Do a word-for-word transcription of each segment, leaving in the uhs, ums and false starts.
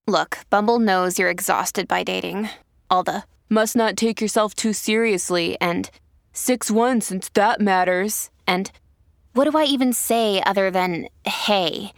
Look, Bumble knows you're exhausted by dating. All the must not take yourself too seriously and six one since that matters. And what do I even say other than hey?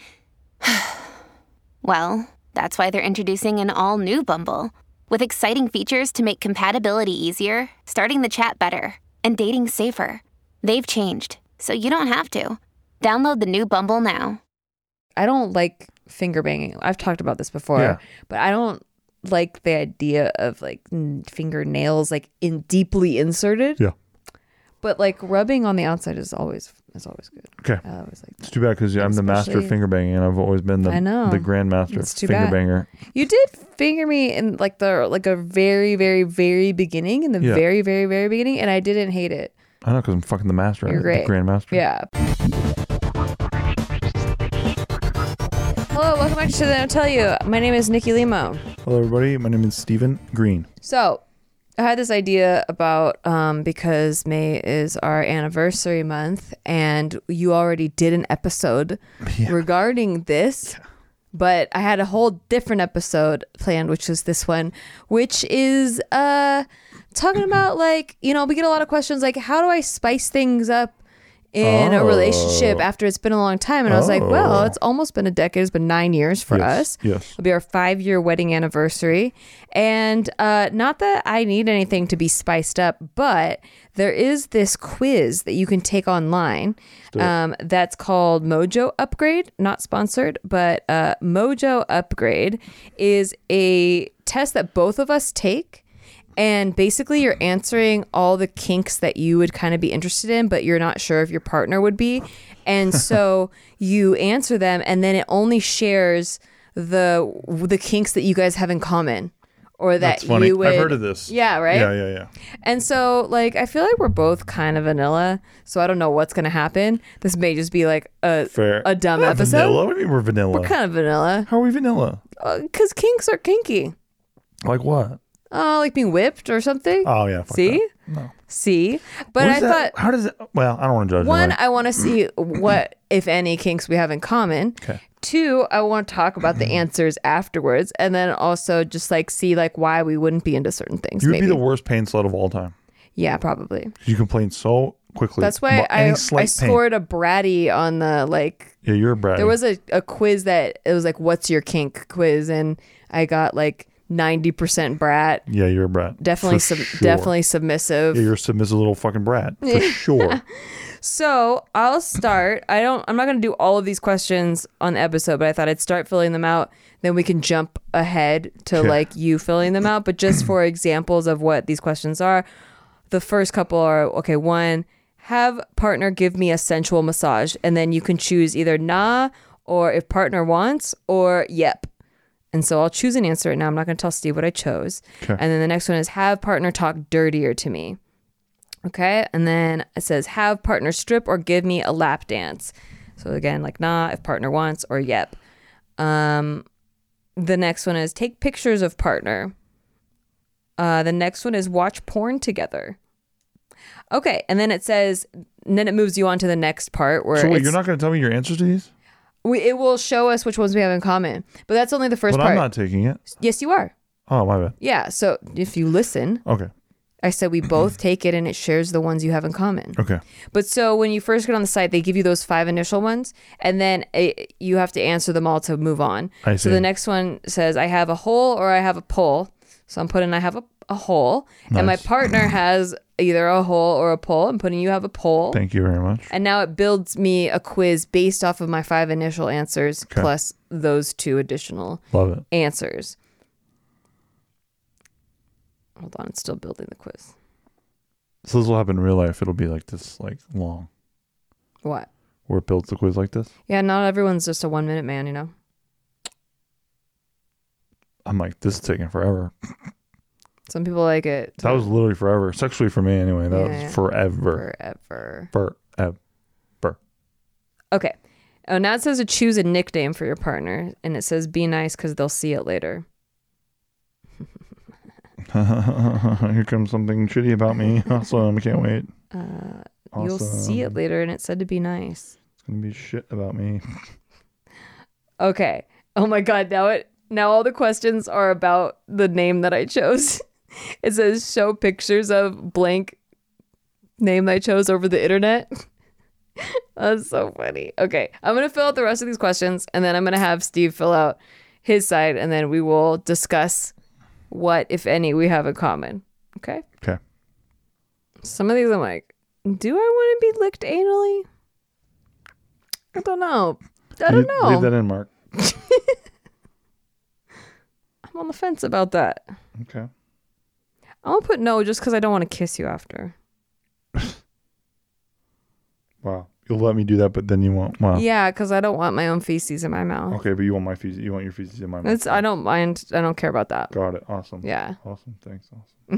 Well, that's why they're introducing an all-new Bumble with exciting features to make compatibility easier, starting the chat better, and dating safer. They've changed, so you don't have to. Download the new Bumble now. I don't like finger banging. I've talked about this before, Yeah. but I don't like the idea of like n- fingernails like in deeply inserted. Yeah. But like rubbing on the outside is always is always good. Okay. I always like that. It's too bad because I'm the master of Especially- finger banging, and I've always been the I know. the grandmaster It's of too finger bad. banger. You did finger me in like the like a very very very beginning in the Yeah. very very very beginning, and I didn't hate it. I know because I'm fucking the master. You're of it, great. The grandmaster. Yeah. Hello, welcome back to the I'll Tell You. My name is Nikki Limo. Hello, everybody. My name is Stephen Green. So, I had this idea about um, because May is our anniversary month, and you already did an episode Yeah. regarding this, but I had a whole different episode planned, which is this one, which is uh, talking about like, you know, we get a lot of questions like, how do I spice things up in a relationship Oh. after it's been a long time? And I was like, well, Oh. it's almost been a decade. It's been nine years for Yes, us. yes. It'll be our five year wedding anniversary. And uh, not that I need anything to be spiced up, but there is this quiz that you can take online do it. um, that's called Mojo Upgrade. Not sponsored, but uh, Mojo Upgrade is a test that both of us take. And basically, you're answering all the kinks that you would kind of be interested in, but you're not sure if your partner would be. And so you answer them, and then it only shares the the kinks that you guys have in common, or that That's funny. you would. I've heard of this. Yeah, right. Yeah, yeah, yeah. And so, like, I feel like we're both kind of vanilla, so I don't know what's gonna happen. This may just be like a Fair. a dumb Not episode. Vanilla? What do you mean we're vanilla? We're kind of vanilla, How are we vanilla? because kinks are kinky. Like what? Uh, like being whipped or something. Oh yeah. Fuck See? that. No. See, but What I is that? thought How does it? Well, I don't want to judge. one, anybody. I want to see what, if any, kinks we have in common. Okay. Two, I want to talk about the answers afterwards, and then also just like see like why we wouldn't be into certain things. You would maybe. be the worst pain slut of all time. Yeah, probably. You complain so quickly. That's why about I any I slight pain. scored a bratty on the like. Yeah, you're a brat. There was a, a quiz that it was like, "What's your kink?" quiz, and I got like ninety percent brat. Yeah, you're a brat. Definitely, For sub- sure. definitely submissive. Yeah, you're a submissive little fucking brat for sure. So I'll start. I don't. I'm not going to do all of these questions on the episode, but I thought I'd start filling them out. Then we can jump ahead to Okay. like you filling them out. But just for examples of what these questions are, the first couple are okay. One, have partner give me a sensual massage, and then you can choose either nah, or if partner wants, or yep. And so I'll choose an answer. Now I'm not going to tell Steve what I chose. Okay. And then the next one is have partner talk dirtier to me. Okay. And then it says have partner strip or give me a lap dance. So again, like nah, if partner wants, or yep. Um, the next one is take pictures of partner. Uh, the next one is watch porn together. Okay. And then it says, and then it moves you on to the next part where So wait, it's, you're not going to tell me your answers to these? we, it will show us which ones we have in common. But that's only the first But part. I'm not taking it. Yes, you are. Oh, my bad. Yeah. So if you listen, Okay. I said we both take it and it shares the ones you have in common. Okay. But so when you first get on the site, they give you those five initial ones, and then it, you have to answer them all to move on. I So see. the next one says, I have a hole or I have a pole. So I'm putting I have a, a hole. And my Nice. partner has either a hole or a pole. I'm putting you have a pole. Thank you very much. And now it builds me a quiz based off of my five initial answers Okay. plus those two additional Love it. answers. Hold on, it's still building the quiz. So this will happen in real life. It'll be like this, like long, What? where it builds the quiz like this. Yeah, not everyone's just a one minute man, you know? I'm like, this is taking forever. Some people like it. That was literally forever. Sexually for me, anyway. That Yeah, was yeah. forever. Forever. Forever. Okay. Oh, now it says to choose a nickname for your partner, and it says be nice because they'll see it later. Here comes something shitty about me. Awesome. I can't wait. Uh, Awesome. You'll see it later, and it said to be nice. It's going to be shit about me. Okay. Oh my God. Now it Now all the questions are about the name that I chose. It says show pictures of blank name that I chose over the internet. That's so funny. Okay, I'm going to fill out the rest of these questions, and then I'm going to have Steve fill out his side, and then we will discuss what, if any, we have in common. Okay? Okay. Some of these I'm like, do I want to be licked anally? I don't know. I don't leave, know. Leave that in, Mark. I'm on the fence about that. Okay. I'm going to put no just because I don't want to kiss you after. Wow. You'll let me do that, but then you won't. Wow. Yeah, because I don't want my own feces in my mouth. Okay, but you want my feces. You want your feces in my mouth. It's, I don't mind. I don't care about that. Got it. Awesome. Yeah. Awesome. Thanks.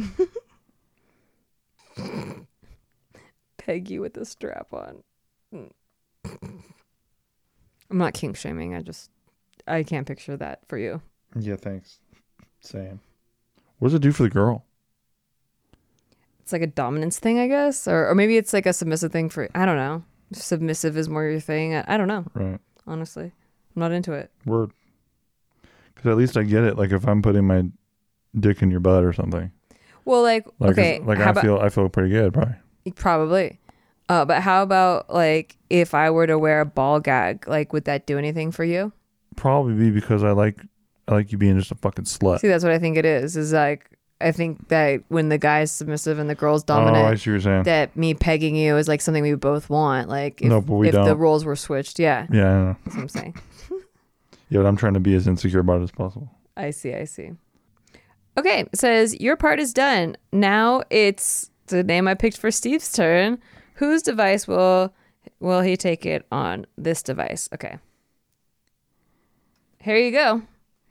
Awesome. Peg you with the strap on. I'm not kink shaming. I just, I can't picture that for you. Yeah, thanks. Same. What does it do for the girl? It's like a dominance thing, I guess. Or, or maybe it's like a submissive thing for, I don't know. Submissive is more your thing. I, I don't know. Right. Honestly. I'm not into it. Word. Because at least I get it. Like if I'm putting my dick in your butt or something. Well, like, Like, okay. if- like how I about, feel I feel pretty good, probably. Probably. Uh, but how about like if I were to wear a ball gag, like would that do anything for you? Probably be because I like I like you being just a fucking slut. See, that's what I think it is. Is like I think that when the guy's submissive and the girl's Oh, I dominant, see what you're saying. that me pegging you is like something we both want. Like if, No, but we if the don't. roles were switched, yeah, Yeah, I know. that's what I'm saying. Yeah, but I'm trying to be as insecure about it as possible. I see, I see. Okay, it says your part is done. Now it's the name I picked for Steve's turn. Whose device will will he take it on? This device. Okay. Here you go.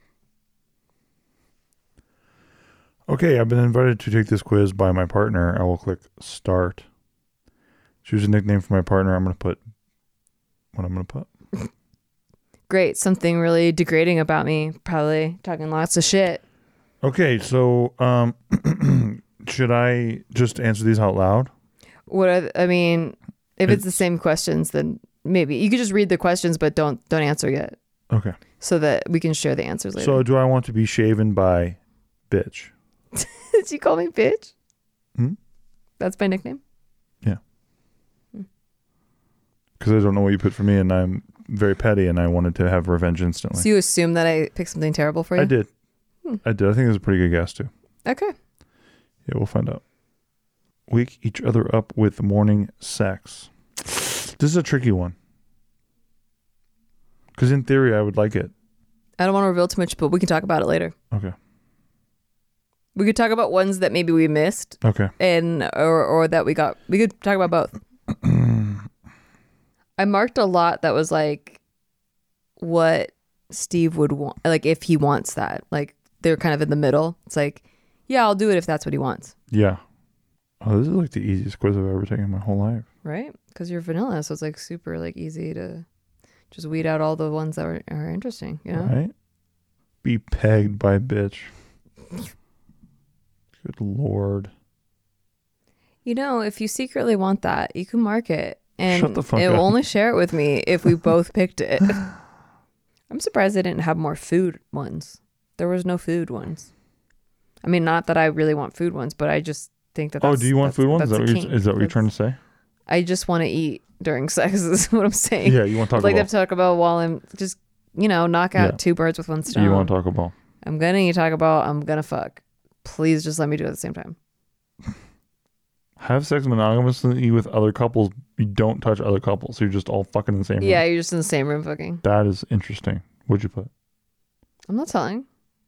Okay, I've been invited to take this quiz by my partner. I will click start. Choose a nickname for my partner. I'm going to put what I'm going to put. Great. Something really degrading about me. Probably talking lots of shit. Okay, so um, should I just answer these out loud? What are th- I mean, if it's, It's- the same questions, then maybe you could just read the questions, but don't don't answer yet, Okay. so that we can share the answers later. So do I want to be shaven by bitch? Did you call me bitch? Hmm? That's my nickname. Because I don't know what you put for me, and I'm very petty, and I wanted to have revenge instantly. So you assume that I picked something terrible for you? I did. Hmm. I did. I think it was a pretty good guess, too. Okay. Yeah, we'll find out. Wake each other up with morning sex. This is a tricky one. Because in theory, I would like it. I don't want to reveal too much, but we can talk about it later. Okay. We could talk about ones that maybe we missed, Okay. and or or that we got. We could talk about both. I marked a lot that was like what Steve would want, like if he wants that. Like they're kind of in the middle. It's like, yeah, I'll do it if that's what he wants. Yeah. Oh, this is like the easiest quiz I've ever taken in my whole life. Right? Because you're vanilla, so it's like super like easy to just weed out all the ones that are, are interesting, you know? Right? Be pegged by bitch. Good Lord. You know, if you secretly want that, you can mark it. And Shut the fuck it up. will only share it with me if we both picked it. I'm surprised they didn't have more food ones. There was no food ones. I mean, not that I really want food ones, but I just think that Oh, that's, do you want that's- food ones? Is that's that, a what you're, kink. is that what you're That's- trying to say? I just want to eat during sex is what I'm saying. Yeah, you want I'd Taco like Bell. to talk about while I'm just, you know, knock out Yeah. two birds with one stone. You want Taco Bell. I'm going to eat Taco Bell. I'm going to fuck. Please just let me do it at the same time. Have sex monogamously with other couples. You don't touch other couples. You're just all fucking in the same room. Yeah, you're just in the same room fucking. That is interesting. What'd you put? I'm not telling.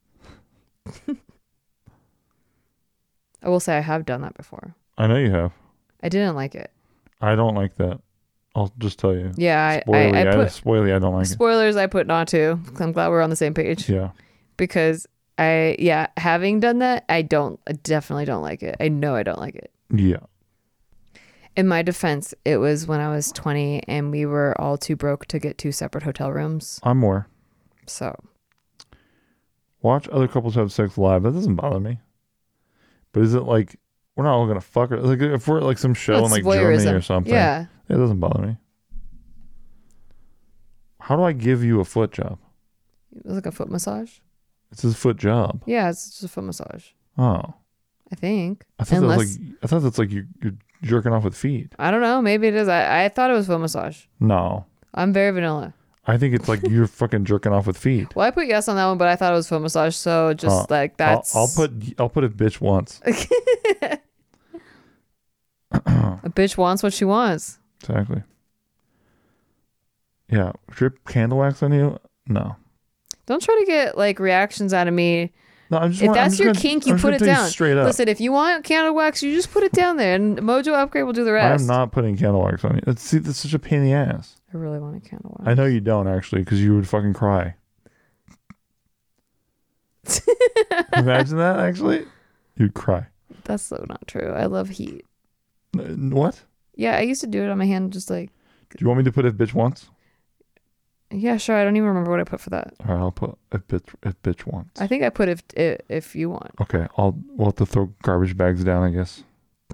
I will say I have done that before. I know you have. I didn't like it. I don't like that. I'll just tell you. Yeah, I, Spoily. I, I I, put spoily, I don't like spoilers. I put not to. I'm glad we're on the same page it. Yeah. because I, yeah, having done that, I don't, I definitely don't like it. I know I don't like it. Yeah. In my defense, it was when I was twenty and we were all too broke to get two separate hotel rooms. I'm more. So Watch other couples have sex live. That doesn't bother me. But is it like, we're not all going to fuck her? Like, if we're at like some show in that's like Germany voyeurism. or something. Yeah. It doesn't bother me. How do I give you a foot job? It was like a foot massage. It's his foot job. Yeah, it's just a foot massage. Oh. I think. I thought Unless, that was like I thought that's like you, you're jerking off with feet. I don't know. Maybe it is. I, I thought it was foot massage. No. I'm very vanilla. I think it's like you're fucking jerking off with feet. Well, I put yes on that one, but I thought it was foot massage. So just Uh, like that's. I'll, I'll put I'll put a bitch once. A bitch wants what she wants. Exactly. Yeah. Drip candle wax on you? No. Don't try to get like reactions out of me. No, I'm just If want- I'm that's just your gonna- kink, you I'm just put gonna it tell you down. straight up. Listen, if you want candle wax, you just put it down there, and Mojo Upgrade will do the rest. I'm not putting candle wax on you. It's, see, that's such a pain in the ass. I really want a candle wax. I know you don't actually, because you would fucking cry. Imagine that actually. You'd cry. That's so not true. I love heat. N- What? Yeah, I used to do it on my hand, just like. Do you want me to put a bitch once? Yeah, sure. I don't even remember what I put for that. All right, I'll put a bitch a bitch once. I think I put if if, if you want. Okay, I'll we'll have to throw garbage bags down, I guess.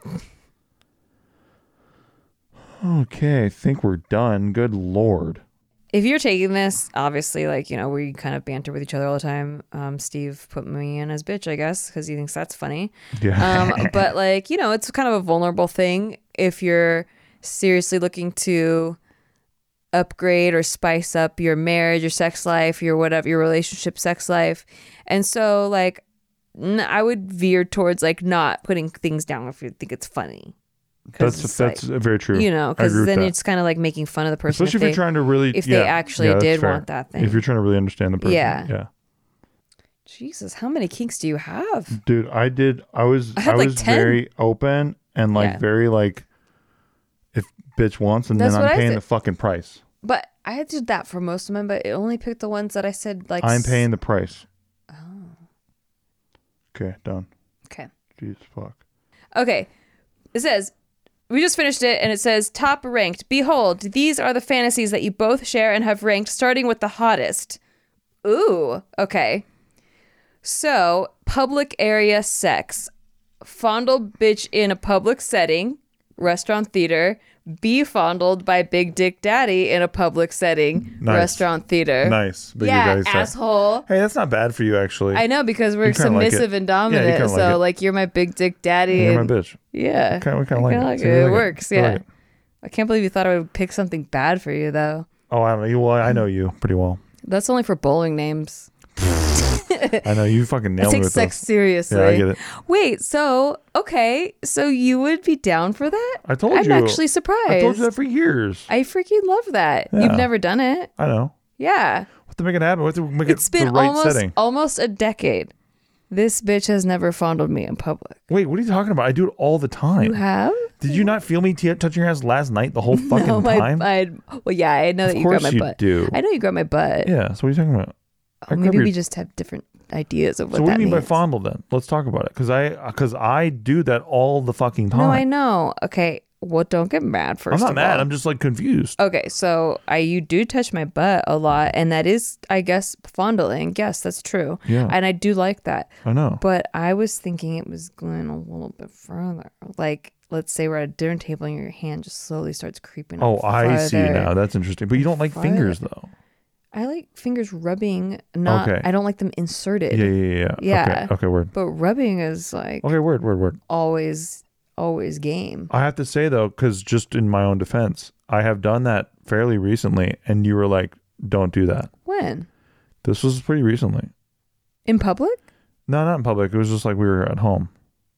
Okay, I think we're done. Good lord. If you're taking this, obviously, like, you know, we kind of banter with each other all the time. Um, Steve put me in as bitch, I guess, because he thinks that's funny. Yeah. Um, but, like, you know, it's kind of a vulnerable thing if you're seriously looking to upgrade or spice up your marriage, your sex life, your whatever, your relationship sex life. And so, like, n- I would veer towards, like, not putting things down if you think it's funny. That's it's that's like, very true. you know, I because agree with then that. it's kind of like making fun of the person. Especially if, you're they, trying to really, if yeah, they actually yeah, that's did fair. want that thing. If you're trying to really understand the person. Yeah. Yeah. Jesus, how many kinks do you have? Dude, I did. I was. I I, had, like, was ten. very open and like Yeah. very like, if bitch wants, and That's then what I'm I paying said. the fucking price. But I did that for most of them, but it only picked the ones that I said like. I'm s- paying the price. Oh. Okay, done. Okay. Jesus fuck. Okay. It says, we just finished it, and it says top ranked. Behold, these are the fantasies that you both share and have ranked, starting with the hottest. Ooh. Okay. So, public area sex. Fondle bitch in a public setting, restaurant, theater. Be fondled by Big Dick Daddy in a public setting, Nice. restaurant, theater. Nice. Big yeah, daddy sex. asshole. Hey, that's not bad for you, actually. I know, because we're You kinda like submissive it. and Yeah, you dominant. kinda so, like it. like, you're my Big Dick Daddy. You're my and- bitch. Yeah. Kinda- we kinda I like kinda it. like See, it. we It like it. works. We Yeah. like it. I can't believe you thought I would pick something bad for you, though. Oh, I don't know. You, well, I know you pretty well. That's only for bowling names. I know you fucking I nailed me take with sex those. seriously. Yeah, I get it. Wait, so, okay. So you would be down for that? I told I'm you. actually surprised. I told you that for years. I freaking love that. Yeah. You've never done it. I know. Yeah. What to make it happen? What to make It's it been the right almost setting? almost a decade. This bitch has never fondled me in public. Wait, what are you talking about? I do it all the time. You have? Did you not feel me t- touching your ass last night the whole fucking No, my, time? I, well, yeah, I know Of that you grabbed course my you butt. do. I know you grabbed my butt. Yeah, so what are you talking about? I Oh, grab maybe your- we just have different ideas of what So what that do you mean by means. fondle then? Let's talk about it. Because I, because I do that all the fucking time. No, I know. Okay, well, don't get mad first I'm not of mad. all. I'm just like confused. Okay, so I you do touch my butt a lot, and that is, I guess, fondling. Yes, that's true. Yeah. And I do like that. I know. But I was thinking it was going a little bit further. Like, let's say we're at a dinner table and your hand just slowly starts creeping Oh, up I see farther. now. That's interesting. But you don't like Farther. fingers though. I like fingers rubbing, not, Okay. I don't like them inserted. Yeah, yeah, yeah. Yeah. Okay, okay, word. But rubbing is like Okay, word, word, word. always, always game. I have to say though, because just in my own defense, I have done that fairly recently, and you were like, "Don't do that." When? This was pretty recently. In public? No, not in public. It was just like we were at home,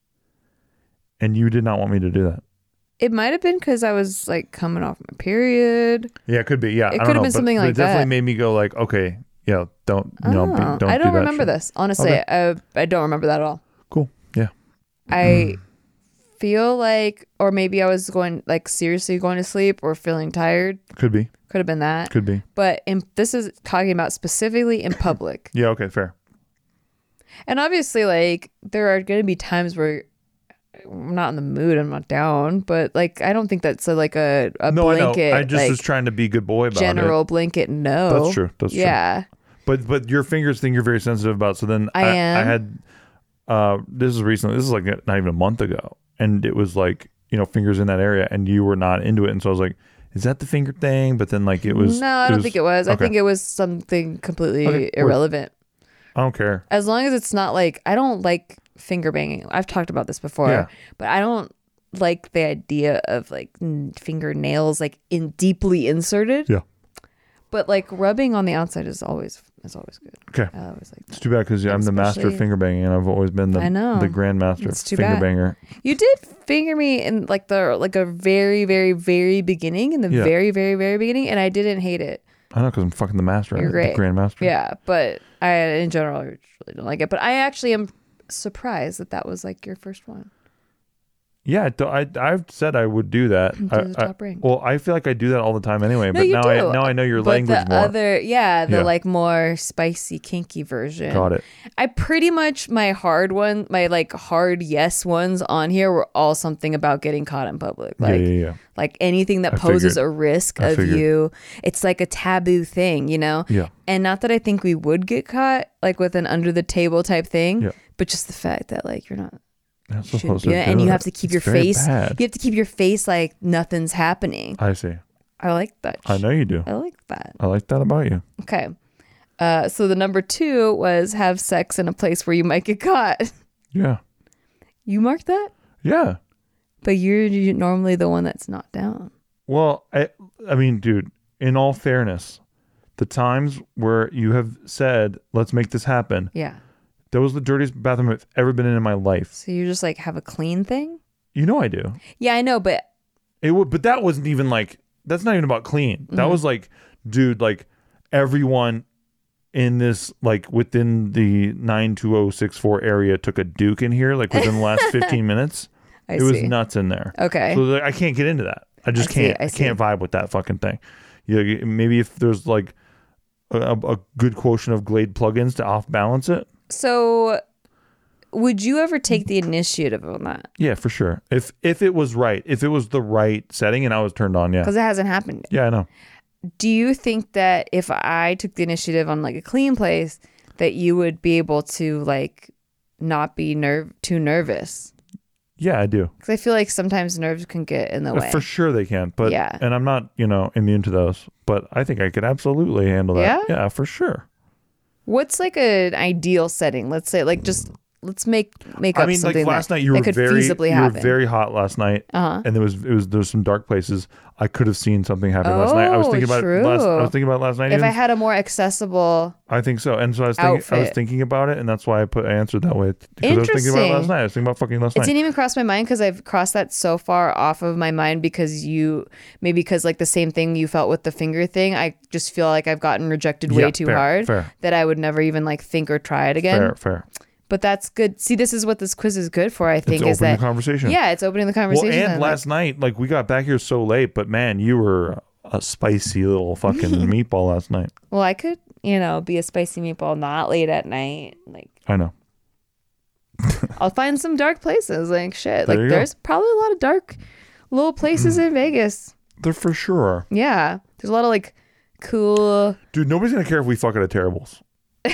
and you did not want me to do that. It might have been because I was like coming off my period. Yeah, it could be. Yeah, It I don't could have know, been but- something but like it definitely that. made me go like, okay, yeah, don't you know, be, Oh, don't. I don't do that remember shit. this. Honestly, Okay. I, I don't remember that at all. Cool. Yeah. I feel like, or maybe I was going like seriously going to sleep or feeling tired. Could be. Could have been that. Could be. But in, this is talking about specifically in public. Yeah. Okay. Fair. And obviously, like, there are going to be times where I'm not in the mood, I'm not down, but like, I don't think that's a, like a, a No, blanket, I know. I just like, was trying to be a good boy about general it. blanket no. That's true. That's true. yeah. But but your fingers thing you're very sensitive about. So then I I, am. I had uh this is recently. This is like not even a month ago, and it was like, you know, fingers in that area, and you were not into it, and so I was like, is that the finger thing? But then like it was. No, I it don't was- think it was. I okay. think it was something completely Okay, word. irrelevant. I don't care. As long as it's not like, I don't like finger banging. I've talked about this before, Yeah. but I don't like the idea of like n- fingernails like in deeply inserted. Yeah. But like rubbing on the outside is always is always good. Okay. I always like It's that. too bad because I'm the master of Especially- finger banging, and I've always been the I know. the grandmaster of It's too finger bad. banger. You did finger me in like the like a very very very beginning in the Yeah. very very very beginning, and I didn't hate it. I know because I'm fucking the master. You're of it, great. The grandmaster. Yeah, but I in general I really don't like it. But I actually am surprised that that was like your first one. Yeah, I do- I I've said I would do that. Do I, the I- top ring. well, I feel like I do that all the time anyway. No, but you now do. I now I know your but language the more. other, yeah, the Yeah. like more spicy, kinky version. Got it. I pretty much my hard one, my like hard yes ones on here were all something about getting caught in public. Yeah, Like, yeah, yeah. like anything that I poses figured. a risk I of figured. you. It's like a taboo thing, you know? Yeah. And not that I think we would get caught like with an under the table type thing, Yeah. but just the fact that like you're not You're not shouldn't supposed do to it, do and you it. have to keep It's your very face. bad. You have to keep your face like nothing's happening. I see. I like that. I know you do. I like that. I like that about you. Okay. Uh, so the number two was have sex in a place where you might get caught. Yeah. You marked that, Yeah. but you're, you're normally the one that's not down. Well, I I mean, dude, in all fairness, the times where you have said, let's make this happen, Yeah. that was the dirtiest bathroom I've ever been in in my life. So you just like have a clean thing. You know I do. Yeah, I know, but It would, but that wasn't even like, that's not even about clean. That Mm-hmm. was like, dude, like everyone in this, like within the nine two oh six four area took a Duke in here, like within the last fifteen minutes. I it was see. nuts in there. Okay. So like, I can't get into that. I just I see, can't. I I, see. can't vibe with that fucking thing. You know, maybe if there's like a, a good quotient of Glade plugins to off balance it. So would you ever take the initiative on that? Yeah, for sure. If if it was right, if it was the right setting and I was turned on, yeah. Because it hasn't happened yet. Yeah, I know. Do you think that if I took the initiative on like a clean place, that you would be able to like not be nerve too nervous? Yeah, I do. Because I feel like sometimes nerves can get in the way. For sure they can. But Yeah. and I'm not, you know, immune to those. But I think I could absolutely handle that. Yeah? Yeah, for sure. What's like an ideal setting? Let's say like just let's make make up I mean, like something last that, night you that were could very feasibly you happen. were very hot last night. Uh-huh. And there was it was there was some dark places. I could have seen something happen last night. I was Oh, thinking about true. it last I was thinking about it last night. If even. I had a more accessible, I think so. And so I was thinking I was Outfit. thinking about it, and that's why I put I answered that way. Because I was thinking about it Interesting. last night. I was thinking about fucking last it night. didn't even cross my mind because I've crossed that so far off of my mind because you maybe because like the same thing you felt with the finger thing. I just feel like I've gotten rejected way Yeah, too fair, hard fair. that I would never even like think or try it again. Fair, fair. But that's good. See, this is what this quiz is good for. I think It's is opening that the conversation. yeah, it's opening the Well, conversation. and like- last night, like we got back here so late, but man, you were a spicy little fucking meatball last night. well, I could you know be a spicy meatball not late at night. Like I know. I'll find some dark places. Like shit. There like you go. there's probably a lot of dark little places in Vegas. There for sure are. Yeah, there's a lot of like cool. Dude, nobody's gonna care if we fuck at a Terribles.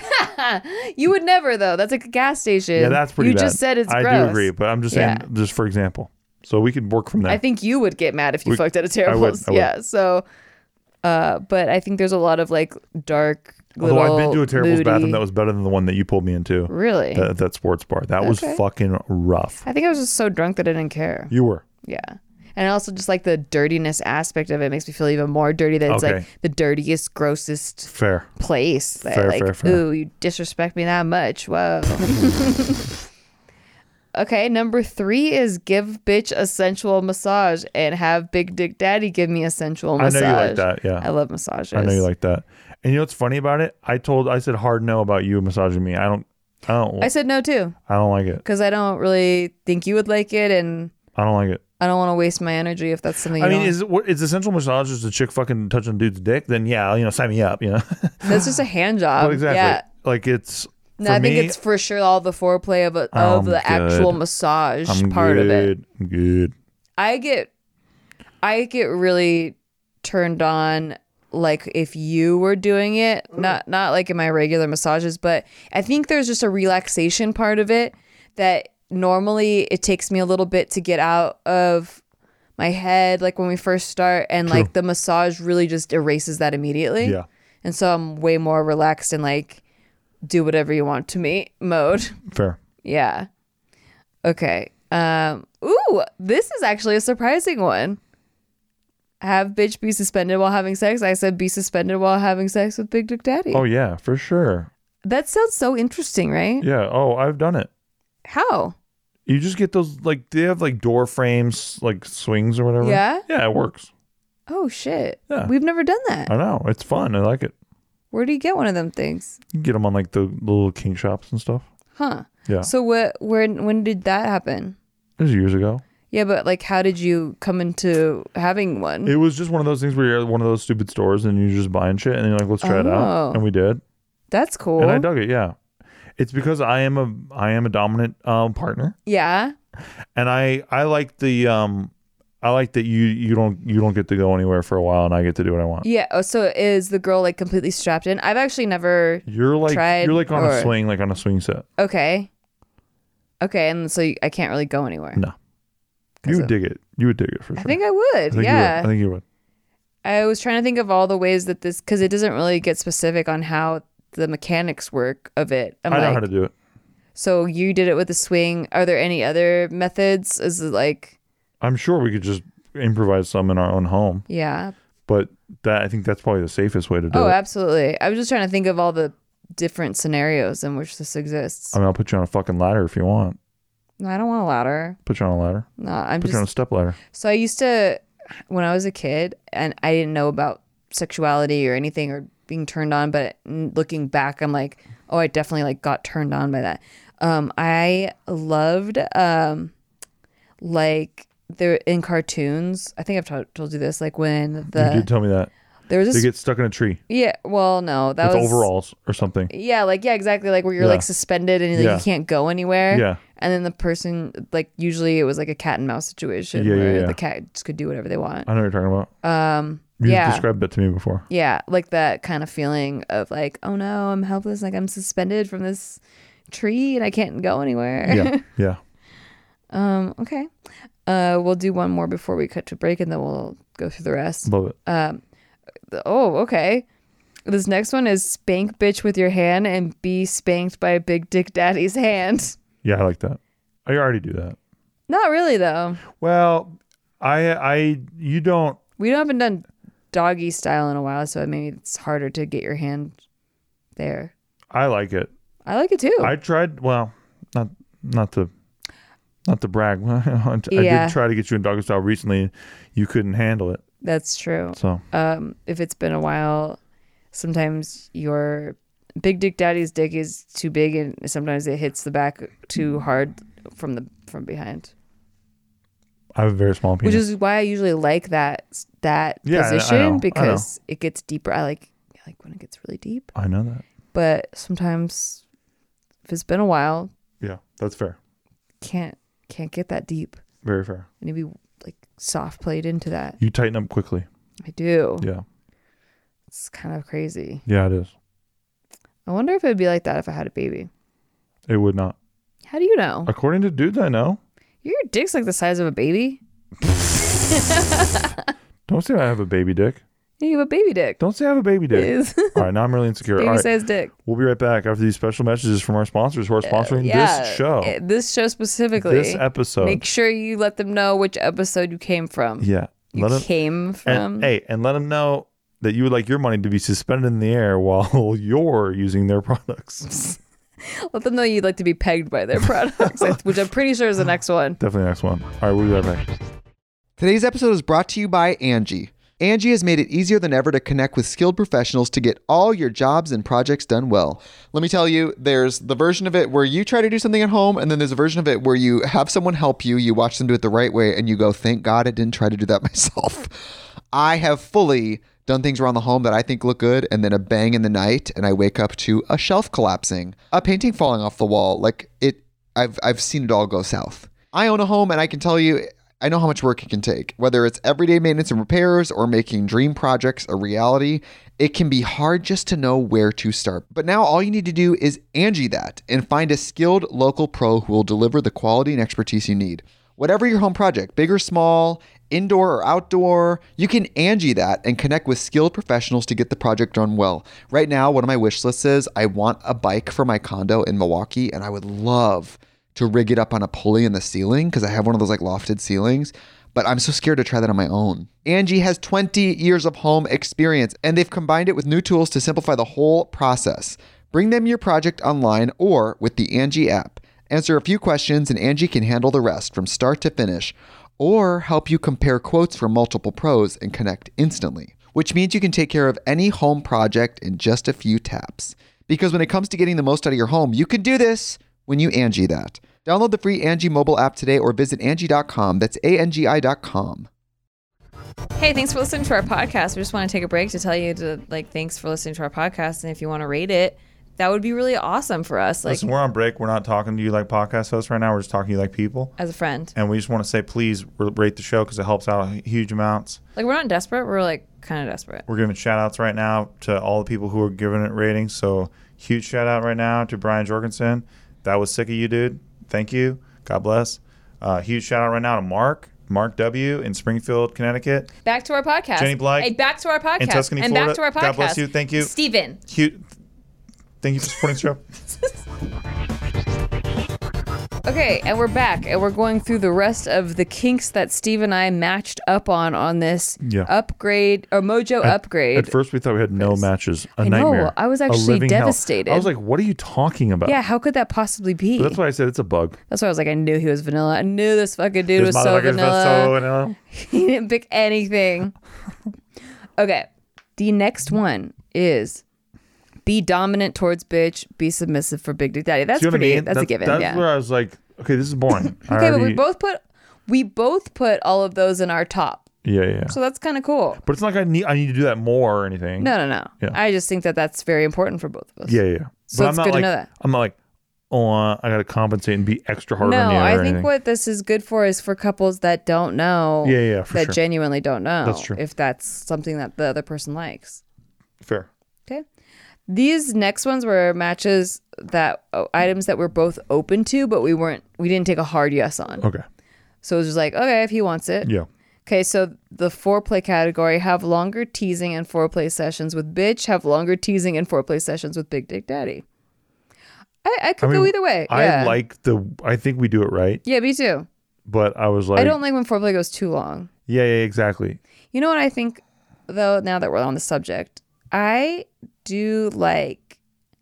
You would never though. That's like a gas station. Yeah, that's pretty You bad. just said it's I gross. do agree, but I'm just saying, Yeah. just for example. So we could work from there. I think you would get mad if you We- fucked at a I would, Terrible's. I would. Yeah. So, uh, but I think there's a lot of like dark. Although I've been to a little Terrible's moody- bathroom that was better than the one that you pulled me into. Really. That, that sports bar. That was Okay. fucking rough. I think I was just so drunk that I didn't care. You were. Yeah. And I also just like the dirtiness aspect of it makes me feel even more dirty that it's Okay. like the dirtiest, grossest Fair. place. That Fair, like, fair, fair. ooh, you disrespect me that much. Whoa. Okay, number three is give bitch a sensual massage and have Big Dick Daddy give me a sensual I massage. know you like that. Yeah. I love massages. I know you like that. And you know what's funny about it? I told, I said hard no about you massaging me. I don't, I don't, I said no too I don't like it. because I don't really think you would like it, and I don't like it. I don't want to waste my energy if that's something. You I mean, don't. is it, what, is essential massage just a chick fucking touching a dude's dick? Then yeah, you know, sign me up. You know, That's just a hand job. But exactly. Yeah. Like it's. No, for I think me, it's for sure all the foreplay of a, of I'm the actual good. massage I'm part good. of it. I'm good. I get, I get really turned on like if you were doing it, not not like in my regular massages, but I think there's just a relaxation part of it that normally it takes me a little bit to get out of my head, like when we first start, and True. like the massage really just erases that immediately. Yeah. And so I'm way more relaxed and like do whatever you want to me mode. Fair. Yeah. Okay. Um. Ooh, this is actually a surprising one. Have bitch be suspended while having sex. I said be suspended while having sex with Big Dick Daddy. Oh yeah, for sure. That sounds so interesting, right? Yeah. Oh, I've done it. How? You just get those, like, they have like door frames, like swings or whatever. Yeah? Yeah, it works. Oh shit. Yeah. We've never done that. I know. It's fun. I like it. Where do you get one of them things? You can get them on like the little kink shops and stuff. Huh. Yeah. So what when when did that happen? It was years ago. Yeah, but like how did you come into having one? It was just one of those things where you're at one of those stupid stores and you're just buying shit and you're like, let's try it Oh. out. And we did. That's cool. And I dug it, yeah. It's because I am a I am a dominant um, partner. Yeah. And I I like the um I like that you you don't you don't get to go anywhere for a while and I get to do what I want. Yeah. Oh, so is the girl like completely strapped in? I've actually never You're like tried you're like on or- a swing, like on a swing set. Okay. Okay, and so you, I can't really go anywhere. No. You would of- dig it. You would dig it for sure. I think I would. I think yeah. You would. I think you would. I was trying to think of all the ways that this, because it doesn't really get specific on how the mechanics work of it. I'm I know like, how to do it. So you did it with a swing. Are there any other methods? Is it like, I'm sure we could just improvise some in our own home. yeah. But that I think that's probably the safest way to do Oh, it. absolutely. I was just trying to think of all the different scenarios in which this exists. I mean, I'll put you on a fucking ladder if you want. No, I don't want a ladder. Put you on a ladder. No, I'm Put you on a just. step ladder. So I used to, when I was a kid, and I didn't know about sexuality or anything or being turned on, but looking back, I'm like, oh, I definitely like got turned on by that. Um, I loved, um, like there in cartoons. I think I've t- told you this. Like when the you did tell me that. there was They this. get stuck in a tree Yeah. Well, no, that with was overalls or something. Yeah, like yeah, exactly. Like where you're Yeah. like suspended and like, Yeah. you can't go anywhere. Yeah. And then the person, like usually it was like a cat and mouse situation Yeah, yeah, where yeah. the cat just could do whatever they want. I know what you're talking about. Um, You yeah, described that to me before. yeah, like that kind of feeling of like, oh no, I'm helpless. Like I'm suspended from this tree and I can't go anywhere. Yeah. Yeah. um. Okay. Uh, we'll do one more before we cut to break, and then we'll go through the rest. Love it. Um. Oh, okay. This next one is spank bitch with your hand and be spanked by Big Dick Daddy's hand. Yeah, I like that. I already do that. Not really though. Well, I I you don't We haven't done doggy style in a while, so maybe it's harder to get your hand there. I like it. I like it too. I tried well, not not to not to brag. I Yeah. did try to get you in doggy style recently. You couldn't handle it. That's true. So Um, if it's been a while, sometimes your Big Dick Daddy's dick is too big, and sometimes it hits the back too hard from the from behind. I have a very small penis. Which is why I usually like that that Yeah, I- I position know, I know. because it gets deeper. I like I like when it gets really deep. I know that. But sometimes if it's been a while, Yeah, that's fair. can't can't get that deep. Very fair. I need to be like soft played into that. You tighten up quickly. I do. Yeah. It's kind of crazy. Yeah, it is. I wonder if it'd be like that if I had a baby. It would not. How do you know? According to dudes I know. Your dick's like the size of a baby. Don't say I have a baby dick. You have a baby dick. Don't say I have a baby dick. It is. All right, now I'm really insecure. Baby All right, size dick. we'll be right back after these special messages from our sponsors who are sponsoring Yeah, this show. uh, This show specifically. This episode. Make sure you let them know which episode you came from. Yeah. You Let 'em- came from. and, hey, and let them know that you would like your money to be suspended in the air while you're using their products. Let them know you'd like to be pegged by their products, which I'm pretty sure is the next one. Definitely the next one. All right, we'll be right back. Today's episode is brought to you by Angie. Angie has made it easier than ever to connect with skilled professionals to get all your jobs and projects done well. Let me tell you, there's the version of it where you try to do something at home, and then there's a version of it where you have someone help you, you watch them do it the right way, and you go, thank God I didn't try to do that myself. I have fully done things around the home that I think look good, and then a bang in the night, and I wake up to a shelf collapsing, a painting falling off the wall. Like it, I've I've seen it all go south. I own a home, and I can tell you, I know how much work it can take. Whether it's everyday maintenance and repairs or making dream projects a reality, it can be hard just to know where to start. But now all you need to do is Angie that and find a skilled local pro who will deliver the quality and expertise you need. Whatever your home project, big or small, indoor or outdoor. You can Angie that and connect with skilled professionals to get the project done well. Right now, one of my wish lists is I want a bike for my condo in Milwaukee, and I would love to rig it up on a pulley in the ceiling because I have one of those like lofted ceilings, but I'm so scared to try that on my own. Angie has twenty years of home experience, and they've combined it with new tools to simplify the whole process. Bring them your project online or with the Angie app. Answer a few questions and Angie can handle the rest from start to finish, or help you compare quotes from multiple pros and connect instantly, which means you can take care of any home project in just a few taps. Because when it comes to getting the most out of your home, you can do this when you Angie that. Download the free Angie mobile app today or visit Angie dot com. That's A N G I dot com. Hey, thanks for listening to our podcast. We just want to take a break to tell you to like, thanks for listening to our podcast. And if you want to rate it, that would be really awesome for us. Like, Listen, we're on break. We're not talking to you like podcast hosts right now. We're just talking to you like people. As a friend. And we just want to say, please rate the show because it helps out huge amounts. Like, we're not desperate. We're like kind of desperate. We're giving shout outs right now to all the people who are giving it ratings. So huge shout out right now to Brian Jorgensen. That was sick of you, dude. Thank you. God bless. Uh, huge shout out right now to Mark. Mark W. in Springfield, Connecticut. Back to our podcast. Jenny Blyke. Hey, back to our podcast. In Tuscany, and Florida. back to our podcast. God bless you. Thank you. Steven. Huge. Thank you for supporting the show. Okay, and we're back, and we're going through the rest of the kinks that Steve and I matched up on on this Yeah. upgrade or Mojo At, upgrade. At first, we thought we had no matches. A I know. nightmare. I was A actually living hell. devastated. I was like, "What are you talking about?" Yeah, how could that possibly be? But that's why I said it's a bug. That's why I was like, I knew he was vanilla. I knew this fucking dude This was so motherfucker's vanilla. so vanilla. He didn't pick anything. Okay, the next one is be dominant towards bitch, be submissive for big dick daddy. That's See what I pretty. mean? That's a That- given. That's yeah. where I was like, okay, this is boring. I Okay, but we already- both put we both put all of those in our top, Yeah, yeah. so that's kind of cool. But it's not like I need I need to do that more or anything. No, no, no. Yeah. I just think that that's very important for both of us. Yeah, yeah. So but it's I'm not good to like, know that. I'm not like, oh, uh, I got to compensate and be extra hard No, on you. or I think anything. what this is good for is for couples that don't know. Yeah, yeah, for that sure. genuinely don't know. That's true. If that's something that the other person likes. Fair. Okay. These next ones were matches that oh, items that we're both open to, but we weren't. We didn't take a hard yes on. Okay. So it was just like, okay, if he wants it. Yeah. Okay, so the foreplay category: have longer teasing and foreplay sessions with bitch. Have longer teasing and foreplay sessions with big dick daddy. I, I could I mean, go either way. I yeah. like the. I think we do it right, Yeah, me too. but I was like, I don't like when foreplay goes too long. Yeah, yeah, exactly. You know what I think, though, now that we're on the subject? I do like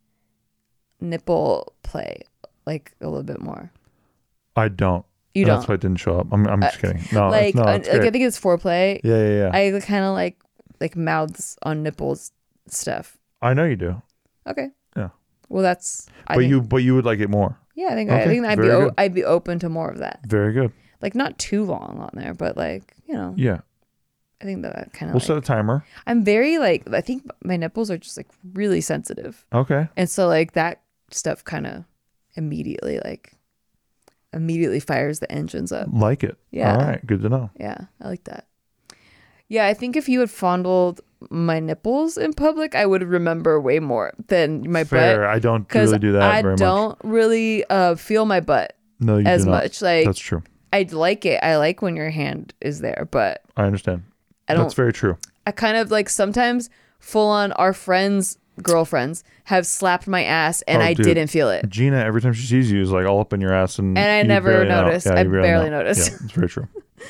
nipple play, like, a little bit more. I don't. You That's don't? why it didn't show up. I'm. I'm just kidding. No, like, no, uh, it's like I great. think it's foreplay. Yeah, yeah, yeah. I, I kind of like, like, mouths on nipples stuff. know you do. Okay. Yeah. Well, that's... I But think, you, but you would like it more. Yeah, I think, I Okay, think I'd be, very o- good. I'd be open to more of that. Very good. Like, not too long on there, but, like, you know, Yeah. I think that, that kind of We'll like... set a timer. I'm very, like, I think my nipples are just, like, really sensitive. Okay. And so, like, that stuff kind of immediately, like, immediately fires the engines up. Like it. Yeah. All right. Good to know. Yeah, I like that. Yeah, I think if you had fondled my nipples in public, I would remember way more than my Fair. butt. I don't Because really do that I very don't really uh, feel my butt much. No, you as do not. much. Like, That's true. I like it. I like when your hand is there, but I understand. I don't. That's very true. I kind of like sometimes full on our friends, girlfriends have slapped my ass and Oh, I dude. didn't feel it. Gina, every time she sees you, is like all up in your ass, and And I you never barely know. noticed. Yeah, I you barely know. noticed. Yeah, it's very true.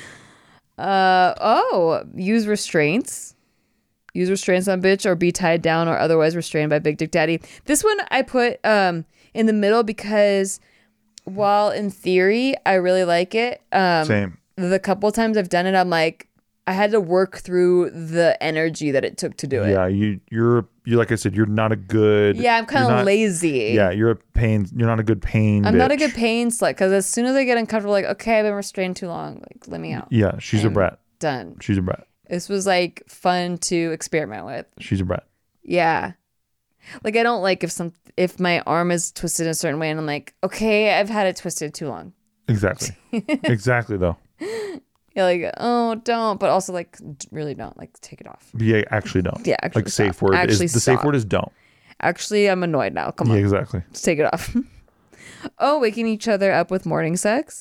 Uh oh, use restraints. Use restraints on bitch or be tied down or otherwise restrained by big dick daddy. This one I put um in the middle because while in theory I really like it, um Same. the couple times I've done it, I'm like I had to work through the energy that it took to do it. Yeah, you, you're, you like I said, you're not a good. Yeah, I'm kind you're of not- lazy. Yeah, you're a pain. You're not a good pain. I'm not a bitch. good pain slut because as soon as I get uncomfortable, like, okay, I've been restrained too long, like, let me out. Yeah, she's a I'm brat. Done. She's a brat. This was like fun to experiment with. She's a brat. Yeah. Like I don't like if some if my arm is twisted a certain way and I'm like, okay, I've had it twisted too long. Exactly. exactly though. You're like, oh, don't, but also like really don't. Like take it off. Yeah, actually don't. Yeah, actually like safe stop. word Actually is the safe stop. word is don't. Actually, I'm annoyed now. Come Yeah, on. exactly. Just take it off. Oh, waking each other up with morning sex.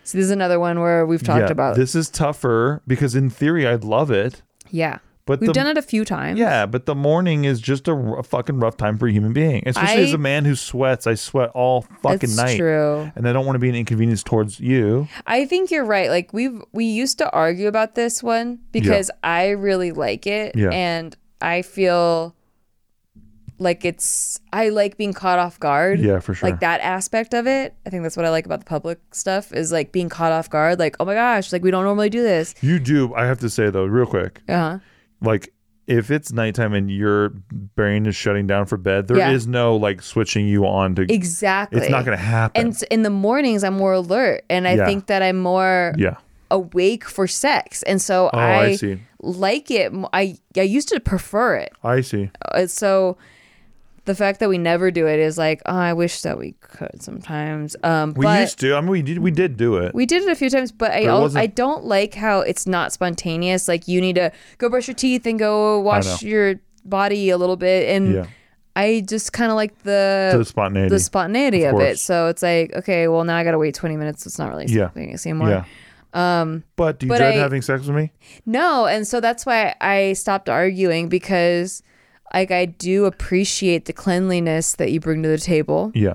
So this is another one where we've talked Yeah, about. This is tougher because in theory I'd love it. Yeah. But We've the, done it a few times. Yeah, but the morning is just a, r- a fucking rough time for a human being. Especially I- as a man who sweats. I sweat all fucking It's night. true. And I don't want to be an inconvenience towards you. I think you're right. Like we've we used to argue about this one because I really like it Yeah. and I feel like it's I like being caught off guard. Yeah, for sure. Like that aspect of it. I think that's what I like about the public stuff is like being caught off guard. Like, oh my gosh, like we don't normally do this. You do. I have to say though, real quick. Uh-huh. Like if it's nighttime and your brain is shutting down for bed, there is Yeah. no like switching you on to. Exactly. It's not going to happen. And s- in the mornings I'm more alert and I Yeah. think that I'm more yeah. awake for sex. And so Oh, I, I see. like it. m- I I used to prefer it. I see. Uh, So the fact that we never do it is like, oh, I wish that we could sometimes. Um, We but used to. I mean, we did. We did do it. we did it a few times, but I But it al- wasn't- I don't like how it's not spontaneous. Like you need to go brush your teeth and go wash know. your body a little bit, and Yeah. I just kind of like the The spontaneity. the spontaneity Of of, it. course. So it's like, okay, well now I gotta wait twenty minutes. It's not really Yeah. spontaneous anymore. Yeah. Um, but do you but dread I- having sex with me? No, and so that's why I stopped arguing because like I do appreciate the cleanliness that you bring to the table. Yeah.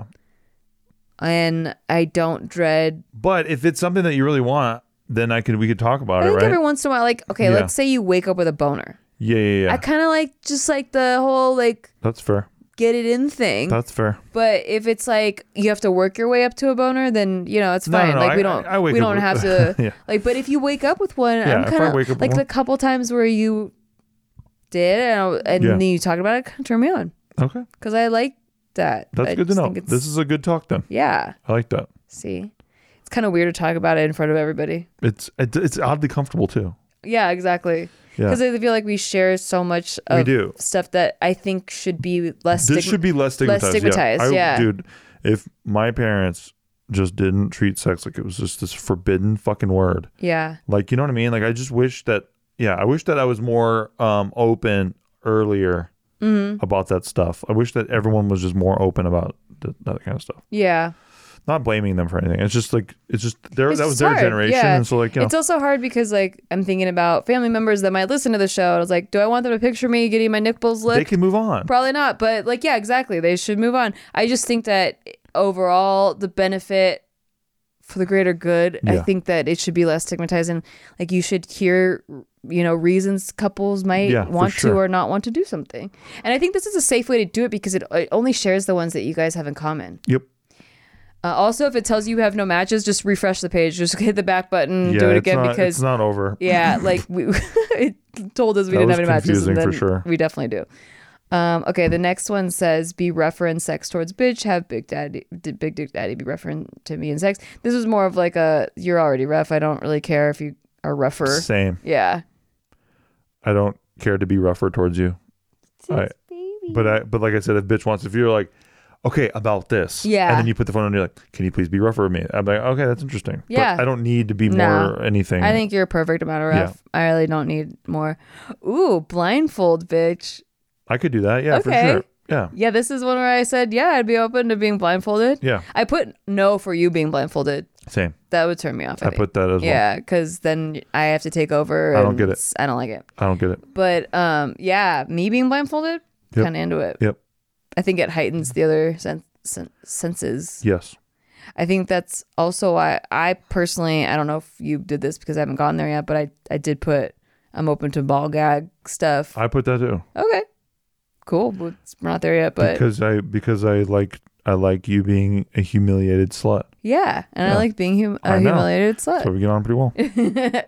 And I don't dread. But if it's something that you really want, then I could we could talk about I it, think right? every once in a while, like, okay, Yeah. let's say you wake up with a boner. yeah, yeah, yeah. I kind of like just like the whole like That's fair. get it in thing. That's fair. But if it's like you have to work your way up to a boner, then you know it's No, no, fine. no, like I- we don't, I- I wake we up don't with- have to. Yeah. Like, but if you wake up with one, Yeah, I'm if I kind wake up of with like one- the couple times where you did and, and Yeah. then you talked about it, kind of turned me on Okay. because I like that. That's I good to just know. think it's- This is a good talk then. yeah. I like that. See, it's kind of weird to talk about it in front of everybody. It's it's, it's oddly comfortable too. Yeah, exactly. Yeah. Because I feel like we share so much We of do. stuff that I think should be less. This stigma- should be less stigmatized. less stigmatized, I- yeah. Dude, if my parents just didn't treat sex like it was just this forbidden fucking word, Yeah. like, you know what I mean? Like, I just wish that, yeah, I wish that I was more um, open earlier Mm-hmm. about that stuff. I wish that everyone was just more open about th- that kind of stuff. Yeah. Not blaming them for anything. It's just like, it's just, their, It's that was just their hard, generation. yeah. And so, like, you know, It's also hard because like I'm thinking about family members that might listen to the show. I was like, do I want them to picture me getting my nipples they licked? can move on. Probably not. But like, yeah, exactly. They should move on. I just think that overall the benefit for the greater good, I Yeah. think that it should be less stigmatized and like you should hear, you know, reasons couples might Yeah, for want sure. to or not want to do something. And I think this is a safe way to do it because it, it only shares the ones that you guys have in common. Yep. Uh, also, if it tells you you have no matches, just refresh the page. Just hit the back button, Yeah, do it it's again not, because it's not over. yeah, like we it told us we That didn't was have any matches, confusing and then for sure. we definitely do. Um, okay, the next one says, "Be reference sex towards bitch. Have big daddy, d- big dick daddy be referring to me in sex." This was more of like a you're already rough. I don't really care if you are rougher. Same. Yeah, I don't care to be rougher towards you. I, but I, but like I said, if bitch wants, if you're like, okay, about this, Yeah. and then you put the phone on, you're like, can you please be rougher with me? I'm like, okay, that's interesting. Yeah. But I don't need to be No. more anything. I think you're a perfect amount of rough. I really don't need more. Ooh, blindfold, bitch. I could do that. Yeah, for Okay. sure. Yeah. Yeah, this is one where I said, yeah, I'd be open to being blindfolded. Yeah. I put no for you being blindfolded. Same. That would turn me off. I, I think. put that as well. Yeah, because then I have to take over. I don't and get it. it's- I don't like it. I don't get it. But um, yeah, me being blindfolded, Yep. kind of into it. Yep. I think it heightens the other sen- sen- senses. Yes. I think that's also why I personally, I don't know if you did this because I haven't gone there yet, but I, I did put, I'm open to ball gag stuff. I put that too. Okay. Cool. Well, it's- we're not there yet, but because I because I like I like you being a humiliated slut. yeah. And I Yeah. like being hum- I a know. humiliated slut. So we get on pretty well.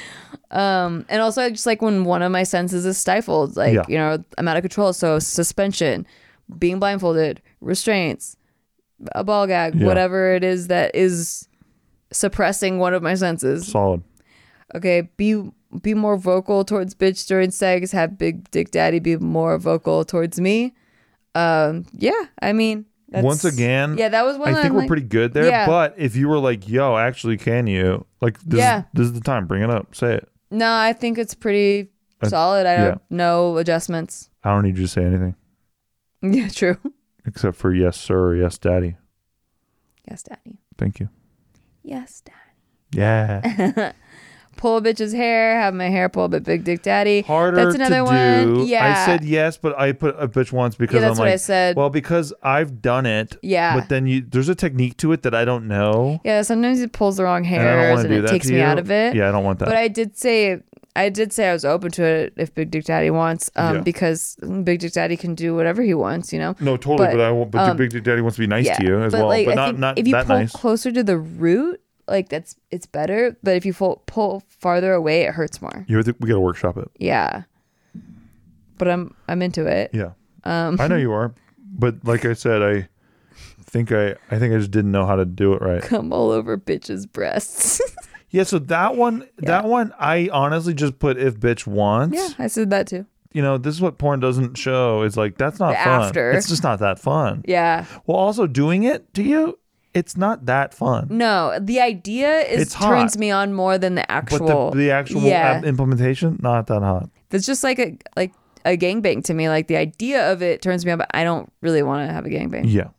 Um, and also I just like when one of my senses is stifled, like, Yeah. you know, I'm out of control. So suspension, being blindfolded, restraints, a ball gag, Yeah. whatever it is that is suppressing one of my senses. Solid. Okay. Be, be more vocal towards bitch during sex. Have big dick daddy be more vocal towards me. Um, yeah, I mean, that's, Once again, yeah, that was one I that think I'm we're like- pretty good there. Yeah. But if you were like, yo, actually, can you? Like, this, Yeah. is, this is the time. Bring it up. Say it. No, I think it's pretty Uh, solid. I yeah. don't know adjustments. I don't need you to say anything Yeah, true. except for yes, sir, or yes, daddy. Yes, daddy. Thank you. Yes, daddy. Yeah. Pull a bitch's hair, have my hair pull a bit big dick daddy. Harder That's another to one. do. Yeah. I said yes, but I put a bitch once because Yeah, that's I'm what like, I said. well, because I've done it. Yeah. But then you, there's a technique to it that I don't know. Yeah, sometimes it pulls the wrong And I don't hairs want and, to do it that takes to me you. out of it. Yeah, I don't want that. But I did say I did say I was open to it if Big Dick Daddy wants, um, Yeah. because Big Dick Daddy can do whatever he wants, you know. no, totally. but, But, I won't. But um, the Big Dick Daddy wants to be nice Yeah, to you as but well. like, But I not think not if you that pull nice. closer to the root, like that's it's better. But if you pull pull farther away, it hurts more. You have to, we got to workshop it. Yeah. But I'm I'm into it. Yeah. Um, I know you are, but like I said, I think I I think I just didn't know how to do it right. Come all over bitches' breasts. Yeah, so that one, that one, I honestly just put if bitch wants. Yeah, I said that too. You know, this is what porn doesn't show. Is like that's not The fun. after. It's just not that fun. Yeah. Well, also doing it to you, it's not that fun. No, the idea is It's hot. turns me on more than the actual. But the, the actual yeah. ab- implementation, not that hot. It's just like a like a gangbang to me. Like the idea of it turns me on, but I don't really want to have a gangbang. Yeah.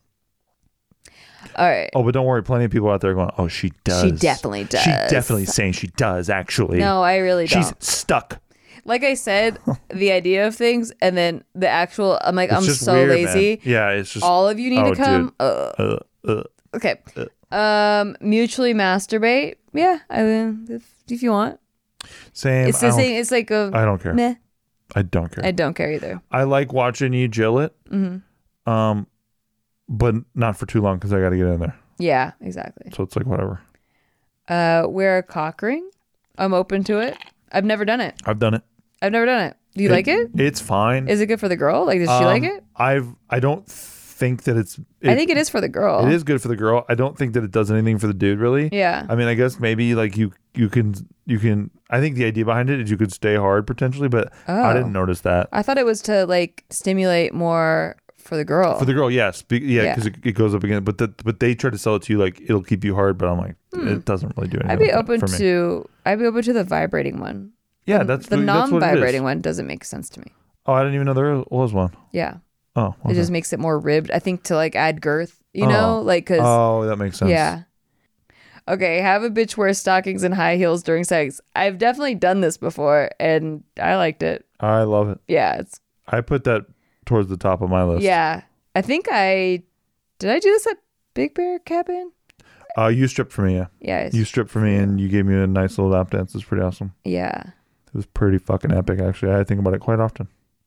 All right. Oh, but don't worry. Plenty of people out there going, "Oh, she does. She definitely does. She definitely saying she does. Actually, No, I really don't. she's stuck. Like I said, the idea of things and then the actual. I'm like, It's I'm just so weird, lazy. man. Yeah, it's just All of you need oh, to come. dude. Uh, Uh, uh, okay. Um, mutually masturbate. Yeah, I mean, if, if you want. same. It's I the don't, same. It's like a. I don't care. Meh. I don't care. I don't care either. I like watching you jill it. Mm-hmm. Um, but not for too long because I got to get in there. Yeah, exactly. So it's like whatever. Uh, wear a cock ring. I'm open to it. I've never done it. I've done it. I've never done it. Do you like it? It's fine. Is it good for the girl? Like, does she Um, like it? I've. I don't think that it's. I think it is for the girl. It is good for the girl. I don't think that it does anything for the dude really. Yeah. I mean, I guess maybe like you you can you can. I think the idea behind it is you could stay hard potentially, but I Oh. didn't notice that. I thought it was to like stimulate more for the girl. For the girl, yes, Be- yeah, Yeah. because it, it goes up again. But the, but they try to sell it to you like it'll keep you hard. But I'm like, it doesn't really do anything. Hmm. I'd be like that open for me. to. I'd be open to the vibrating one. Yeah, that's the that's what it is. non-vibrating one doesn't make sense to me. Oh, I didn't even know there was one. Yeah, Oh, it okay. just makes it more ribbed. I think to like add girth. You know, Oh. like because Oh, that makes sense. yeah. Okay, have a bitch wear stockings and high heels during sex. I've definitely done this before, and I liked it. I love it. Yeah, it's I put that towards the top of my list. yeah. I think I did. I do this at Big Bear Cabin. Uh, you stripped for me, yeah. Yeah. it's- You stripped for me, and you gave me a nice little lap dance. It's pretty awesome. Yeah. It was pretty fucking epic, actually. I think about it quite often.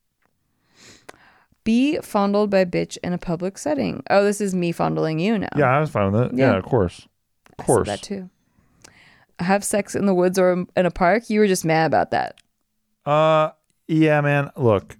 Be fondled by bitch in a public setting. Oh, this is me fondling you now. Yeah, I was fine with it. Yeah, Yeah. of course. Of I course. said that too. Have sex in the woods or in a park. You were just mad about that. Uh, yeah, man. Look,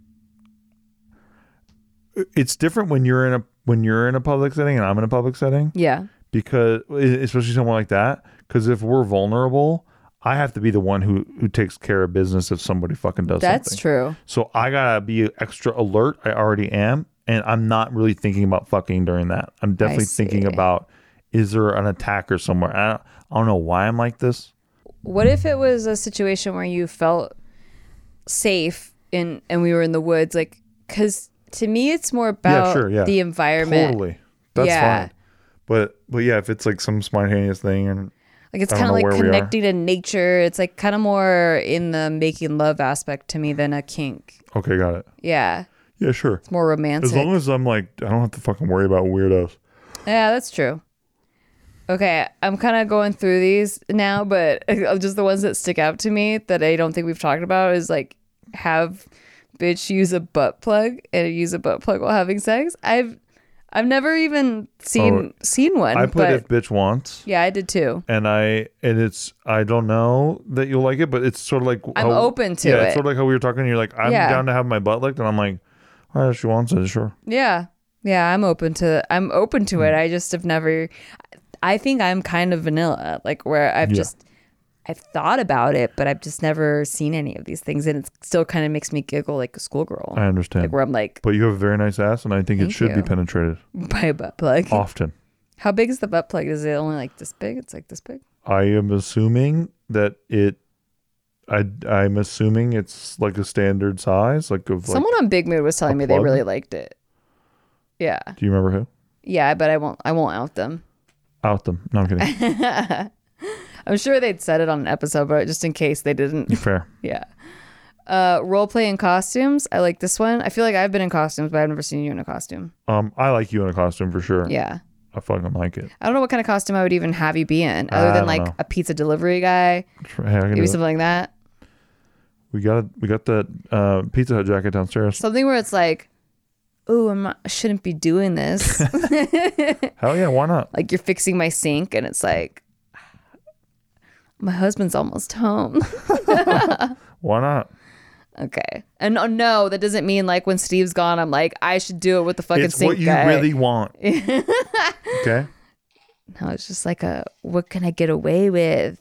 it's different when you're in a when you're in a public setting and I'm in a public setting Yeah. because, especially someone like that. Because if we're vulnerable, I have to be the one who who takes care of business if somebody fucking does That's something. true. So I gotta be extra alert. I already am, and I'm not really thinking about fucking during that. I'm definitely thinking see. about is there an attacker somewhere? I don't, I don't know why I'm like this. What if it was a situation where you felt safe in and we were in the woods? Like, because to me, it's more about yeah, sure, yeah, the environment. Totally, that's Yeah. fine. But but yeah, if it's like some spontaneous thing and Like, it's I kind don't of know like where we are. connecting to nature. It's like kind of more in the making love aspect to me than a kink. okay, got it. Yeah. Yeah, sure. It's more romantic. As long as I'm like, I don't have to fucking worry about weirdos. Yeah, that's true. Okay, I'm kind of going through these now, but just the ones that stick out to me that I don't think we've talked about is like have bitch use a butt plug and use a butt plug while having sex. I've I've never even seen Oh, seen one. I put but if bitch wants. yeah, I did too. And I and it's I don't know that you'll like it, but it's sort of like I'm how- open to yeah, it. it's sort of like how we were talking. You're like, I'm Yeah. down to have my butt licked, and I'm like, all right, if she wants it, sure. Yeah. Yeah, I'm open to I'm open to Hmm. it. I just have never I think I'm kind of vanilla, like where I've Yeah. just I've thought about it, but I've just never seen any of these things, and it still kind of makes me giggle like a schoolgirl. I understand. Like where I'm like, But you have a very nice ass, and I think it Thank should you. be penetrated by a butt plug. often. How big is the butt plug? Is it only like this big? It's like this big? I am assuming that it. I I'm assuming it's like a standard size, like of like. Someone on Big Mood was telling a me they plug? really liked it. Yeah. Do you remember who? Yeah, but I won't I won't out them. Out them. No, I'm kidding. I'm sure they'd said it on an episode, but just in case they didn't. Fair. Yeah. Uh, role play in costumes. I like this one. I feel like I've been in costumes, but I've never seen you in a costume. Um, I like you in a costume for sure. Yeah. I fucking like it. I don't know what kind of costume I would even have you be in, other I than don't like know. a pizza delivery guy, Hey, I can do maybe it. something like that. We got we got that uh, Pizza Hut jacket downstairs. Something where it's like, "Ooh, I'm not, I shouldn't be doing this." Hell yeah, why not? Like you're fixing my sink, and it's like, my husband's almost home. Why not? Okay. And no, no, that doesn't mean like when Steve's gone, I'm like, I should do it with the fucking It's sink what you guy. really want. Okay. No, it's just like a, what can I get away with?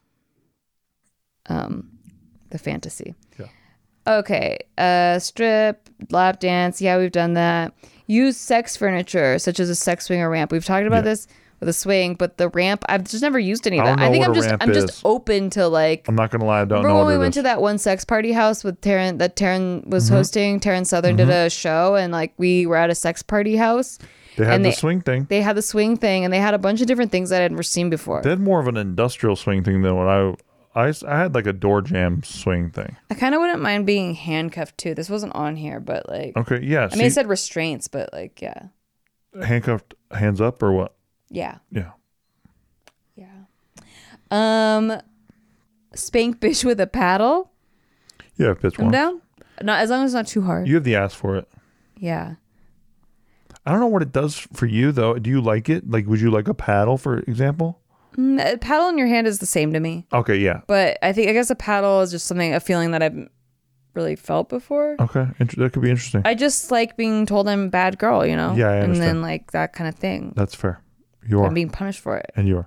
Um, the fantasy. Yeah. Okay. Uh, strip, lap dance. Yeah, we've done that. Use sex furniture, such as a sex swing or ramp. We've talked about Yeah. this with a swing, but the ramp, I've just never used any of I that. don't know I think what I'm a just, ramp I'm is. just open to like. I'm not gonna lie, I don't Remember know when what we it went is. to that one sex party house with Taryn that Taryn was Mm-hmm. hosting? Taryn Southern did a show, and like we were at a sex party house. They had and the they- swing thing. They had the swing thing, and they had a bunch of different things that I'd never seen before. They had more of an industrial swing thing than what I. I, s- I had like a door jam swing thing. I kind of wouldn't mind being handcuffed too. This wasn't on here, but like, Okay, yeah. I mean, it said restraints, but like, yeah, handcuffed, hands up, or what? yeah, Yeah. yeah. Um, spank bitch with a paddle. Yeah, if it's I'm one. down. Not as long as it's not too hard. You have the ass for it. Yeah. I don't know what it does for you though. Do you like it? Like, would you like a paddle, for example? Mm, a paddle in your hand is the same to me. Okay, yeah. But I think I guess a paddle is just something, a feeling that I've really felt before. Okay, Inter- that could be interesting. I just like being told I'm a bad girl, you know? Yeah, I And understand. then like that kind of thing. That's fair. You are, I'm being punished for it. and you are.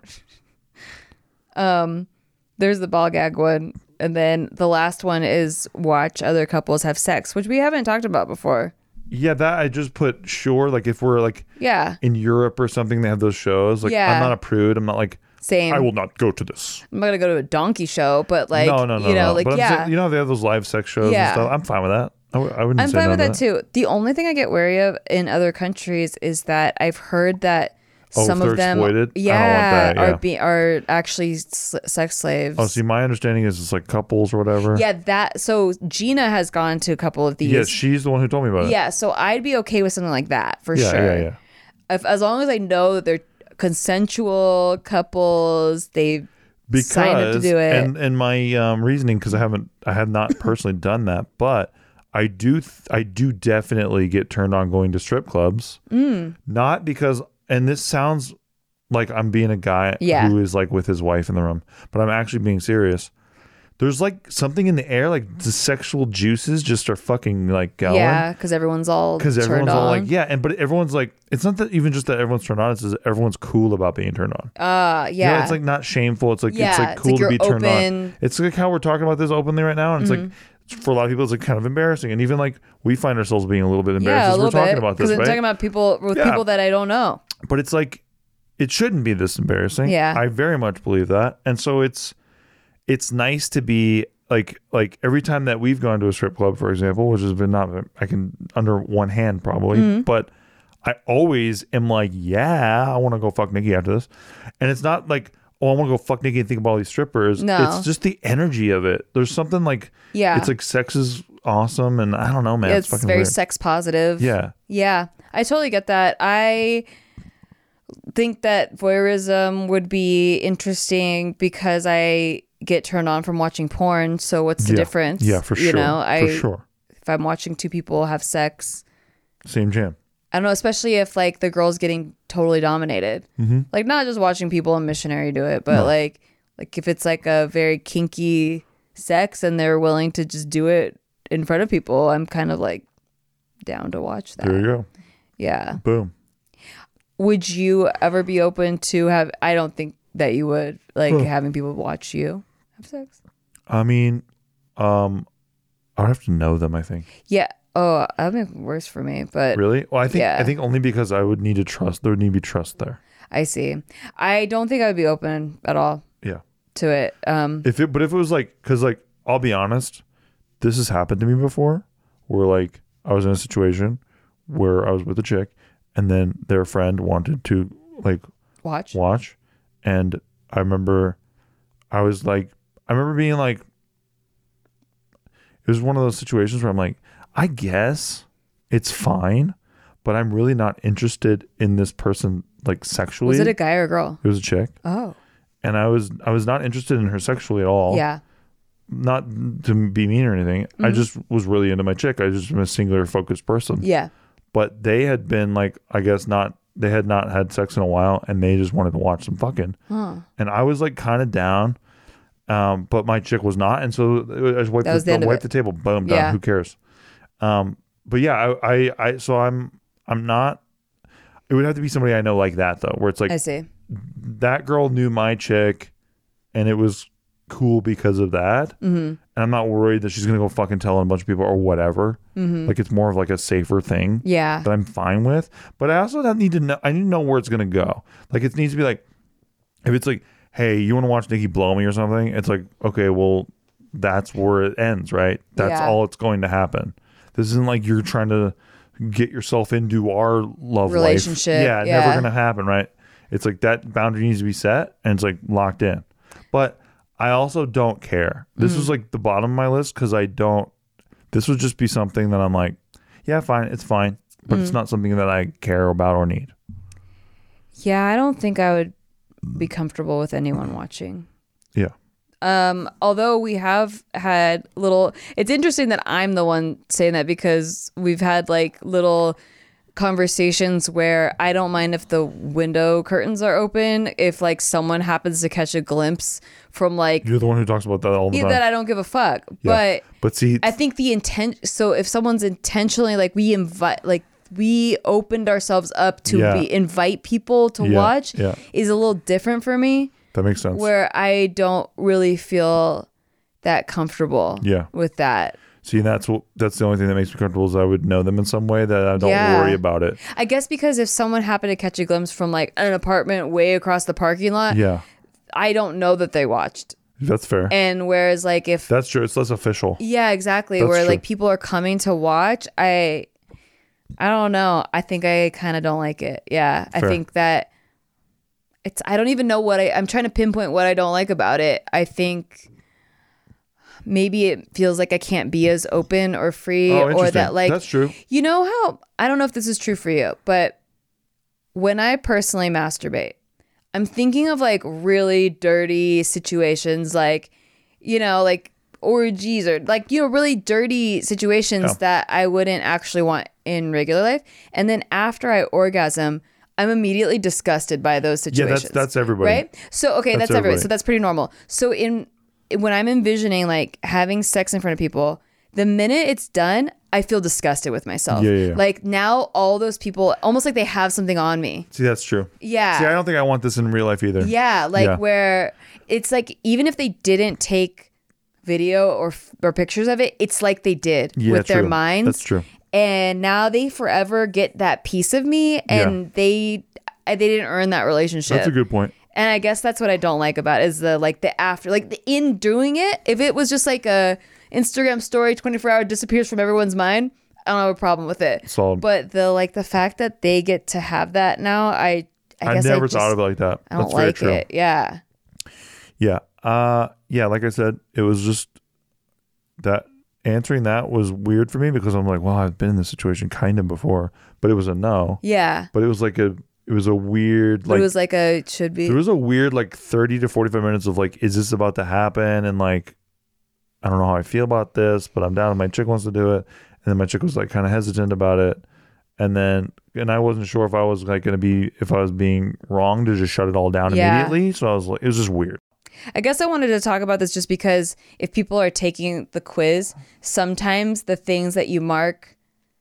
Um, there's the ball gag one, and then the last one is watch other couples have sex, which we haven't talked about before. Yeah, that I just put sure. Like if we're like Yeah, in Europe or something, they have those shows. Like Yeah. I'm not a prude. I'm not like same. I will not go to this. I'm not gonna go to a donkey show, but like, no, no, no, you know, no. like but I'm yeah, saying, you know, they have those live sex shows Yeah. and stuff. I'm fine with that. I, w- I wouldn't. I'm say fine no with to that too. The only thing I get wary of in other countries is that I've heard that Oh, some if of they're them, exploited? I don't want yeah, that, yeah. are be are actually s- sex slaves. Oh, see, my understanding is it's like couples or whatever. Yeah, that. So Gina has gone to a couple of these. Yeah, she's the one who told me about it. Yeah, so I'd be okay with something like that for yeah, sure. yeah, yeah. If, as long as I know that they're consensual couples, they signed up to Because do it. and and my um, reasoning, because I haven't, I have not personally done that, but I do, th- I do definitely get turned on going to strip clubs. Mm. Not because, and this sounds like I'm being a guy Yeah. who is like with his wife in the room, but I'm actually being serious. There's like something in the air, like the sexual juices just are fucking like going. yeah, because everyone's all Because turned everyone's on. all like, yeah, and but everyone's like, it's not that even just that everyone's turned on, it's just that everyone's cool about being turned on. uh, You yeah, know, it's like not shameful. It's like it's Yeah, like it's cool like to be you're turned open. on. It's like how we're talking about this openly right now, and it's Mm-hmm. like for a lot of people, it's like kind of embarrassing, and even like we find ourselves being a little bit embarrassed yeah, a as we're little talking bit. about this, I'm right? talking about people with Yeah. people that I don't know. But it's like it shouldn't be this embarrassing. Yeah. I very much believe that, and so it's it's nice to be like like every time that we've gone to a strip club, for example, which has been not I can under one hand probably, Mm-hmm. but I always am like, yeah, I want to go fuck Nikki after this, and it's not like, oh, I want to go fuck Nikki and think about all these strippers. No. It's just the energy of it. There's something like, Yeah. it's like sex is awesome, and I don't know, man, it's, It's fucking very weird. sex positive. Yeah, Yeah, I totally get that. I think that voyeurism would be interesting because I get turned on from watching porn. So what's the yeah. difference? Yeah, for You sure. know, I for sure. if I'm watching two people have sex, Same jam. I don't know, especially if like the girl's getting totally dominated. Mm-hmm. Like not just watching people in missionary do it, but No. like like if it's like a very kinky sex and they're willing to just do it in front of people, I'm kind of like down to watch that. There you go. Yeah. Boom. Would you ever be open to have I don't think that you would like Huh. having people watch you have sex? I mean, um, I would have to know them, I think. Yeah. Oh, that would make it worse for me, but Really? Well, I think Yeah. I think only because I would need to trust. There would need to be trust there. I see. I don't think I would be open at all Yeah. to it. Um If it, but if it was like, because like, I'll be honest, this has happened to me before, where like I was in a situation where I was with a chick, and then their friend wanted to like watch. watch, and I remember I was like, I remember being like, it was one of those situations where I'm like, I guess it's fine, but I'm really not interested in this person like sexually. Was it a guy or a girl? It was a chick. Oh. And I was I was not interested in her sexually at all. Yeah. Not to be mean or anything. Mm-hmm. I just was really into my chick. I just am a singular focused person. Yeah. But they had been like, I guess not, they had not had sex in a while and they just wanted to watch some fucking. Huh. And I was like kind of down, um, but my chick was not. And so I just wiped, That was the, the end of wiped it. the table, boom, done. Yeah. Who cares? Um, but yeah, I, I, I, so I'm, I'm not, it would have to be somebody I know like that though, where it's like, I see. that girl knew my chick and it was cool because of that. Mm-hmm. And I'm not worried that she's going to go fucking tell a bunch of people or whatever. Mm-hmm. Like it's more of like a safer thing Yeah. that I'm fine with. But I also don't need to know, I need to know where it's going to go. Like it needs to be like, if it's like, hey, you want to watch Nikki blow me or something? It's like, okay, well, that's where it ends, right? That's Yeah. all it's going to happen. This isn't like you're trying to get yourself into our love Relationship, life. Yeah, yeah. never going to happen, right? It's like that boundary needs to be set and it's like locked in. But I also don't care. This Mm. was like the bottom of my list because I don't, this would just be something that I'm like, yeah, fine, it's fine. But Mm. it's not something that I care about or need. Yeah, I don't think I would be comfortable with anyone watching. Yeah. Um, although we have had little, it's interesting that I'm the one saying that because we've had like little conversations where I don't mind if the window curtains are open, if like someone happens to catch a glimpse from like You're the one who talks about that all the yeah, time. that I don't give a fuck. Yeah. But But see, I think the intent, so if someone's intentionally like we invite, like we opened ourselves up to Yeah. be invite people to Yeah, watch yeah. is a little different for me, that makes sense. where I don't really feel that comfortable Yeah. with that. See, that's what that's the only thing that makes me comfortable is I would know them in some way that I don't Yeah. worry about it. I guess because if someone happened to catch a glimpse from like an apartment way across the parking lot, Yeah, I don't know that they watched. that's fair. And whereas like if That's true. It's less official. yeah, exactly, That's where true. like people are coming to watch, I I don't know. I think I kind of don't like it. Yeah. I Fair. think that it's I don't even know what I I'm trying to pinpoint what I don't like about it. I think maybe it feels like I can't be as open or free Oh, or interesting. that like That's true. you know how I don't know if this is true for you, but when I personally masturbate, I'm thinking of like really dirty situations like, you know, like orgies or like, you know, really dirty situations Yeah. that I wouldn't actually want in regular life. And then after I orgasm, I'm immediately disgusted by those Yeah, situations. that's that's everybody. Right? So okay, That's that's, everybody. everybody. So that's pretty normal. So in when I'm envisioning like having sex in front of people, the minute it's done, I feel disgusted with myself. Yeah, yeah, yeah. Like now all those people almost like they have something on me. See, that's true. Yeah. See, I don't think I want this in real life either. Yeah, like Yeah. where it's like even if they didn't take video or or pictures of it, it's like they did Yeah, with their true. minds. That's true. And now they forever get that piece of me, and Yeah. they they didn't earn that relationship. That's a good point. And I guess that's what I don't like about it, is the like the after, like the in doing it. If it was just like a Instagram story, twenty-four hour disappears from everyone's mind, I don't have a problem with it. Solid. But the like the fact that they get to have that now, I I, I guess never I just, thought of it like that. I don't That's very like true. it. Yeah. Yeah. Uh yeah, like I said, it was just that answering that was weird for me because I'm like, well, I've been in this situation kind of before, but it was a no. Yeah. But it was like a it was a weird But like it was like a it should be. there was a weird like thirty to forty-five minutes of like, is this about to happen? And like, I don't know how I feel about this, but I'm down and my chick wants to do it. And then my chick was like kind of hesitant about it. And then, and I wasn't sure if I was like going to be, if I was being wrong to just shut it all down Yeah. immediately. So I was like, it was just weird. I guess I wanted to talk about this just because if people are taking the quiz, sometimes the things that you mark,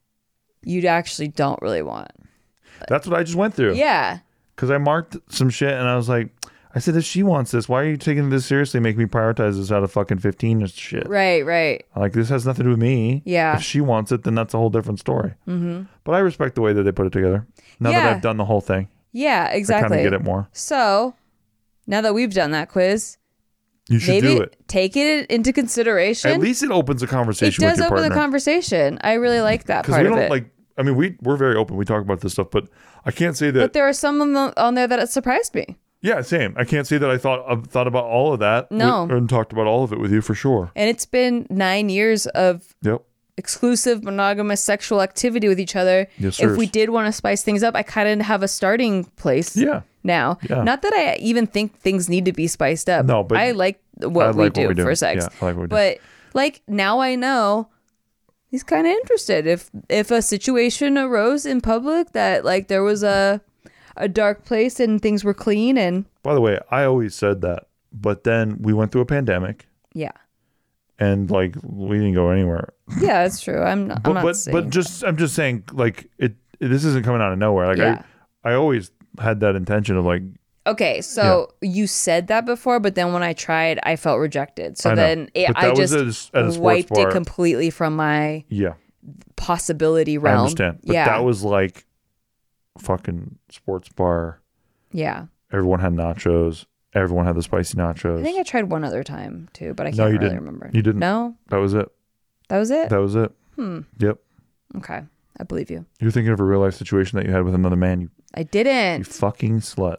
you actually don't really want. That's what I just went through. Yeah. Because I marked some shit and I was like, I said, if she wants this, why are you taking this seriously? Make me prioritize this out of fucking fifteen or shit. Right, right. Like, this has nothing to do with me. Yeah. If she wants it, then that's a whole different story. Mm-hmm. But I respect the way that they put it together. Now Yeah. that I've done the whole thing, Yeah, I exactly. kind of get it more. So now that we've done that quiz, You should maybe do it. take it into consideration. At least it opens a it conversation does with your open partner. the conversation. I really like that Because part we of don't it. like, I mean, we, we're very open. We talk about this stuff, but I can't say that. but there are some on, the, on there that it surprised me. Yeah, same. I can't say that I thought I thought about all of that. No. with, and talked about all of it with you for sure. And it's been nine years of Yep. exclusive monogamous sexual activity with each other. Yes, if sirs. we did want to spice things up, I kind of have a starting place. Yeah. Now, Yeah. not that I even think things need to be spiced up. No, but I like what, I we, like do what we do. for sex. Yeah, I like what we do. But like now I know he's kind of interested. If if a situation arose in public that like there was a a dark place and things were clean and By the way, I always said that, but then we went through a pandemic, yeah. and like we didn't go anywhere. Yeah, that's true. I'm not, I'm But not but, saying but just I'm just saying like it. This isn't coming out of nowhere. Like Yeah. I I always had that intention of like Okay, so you said that before, but then when I tried, I felt rejected. So I know. then it, But I that was just at a- at a sports wiped bar. it completely from my yeah. possibility realm. I understand. But yeah, that was like fucking sports bar. yeah. Everyone had nachos. Everyone had the spicy nachos. I think I tried one other time too, but I can't No, you really didn't. remember. You didn't. No, That was it. that was it. That was it. Hmm. Yep. Okay, I believe you. You're thinking of a real life situation that you had with another man. You, I you didn't. fucking slut.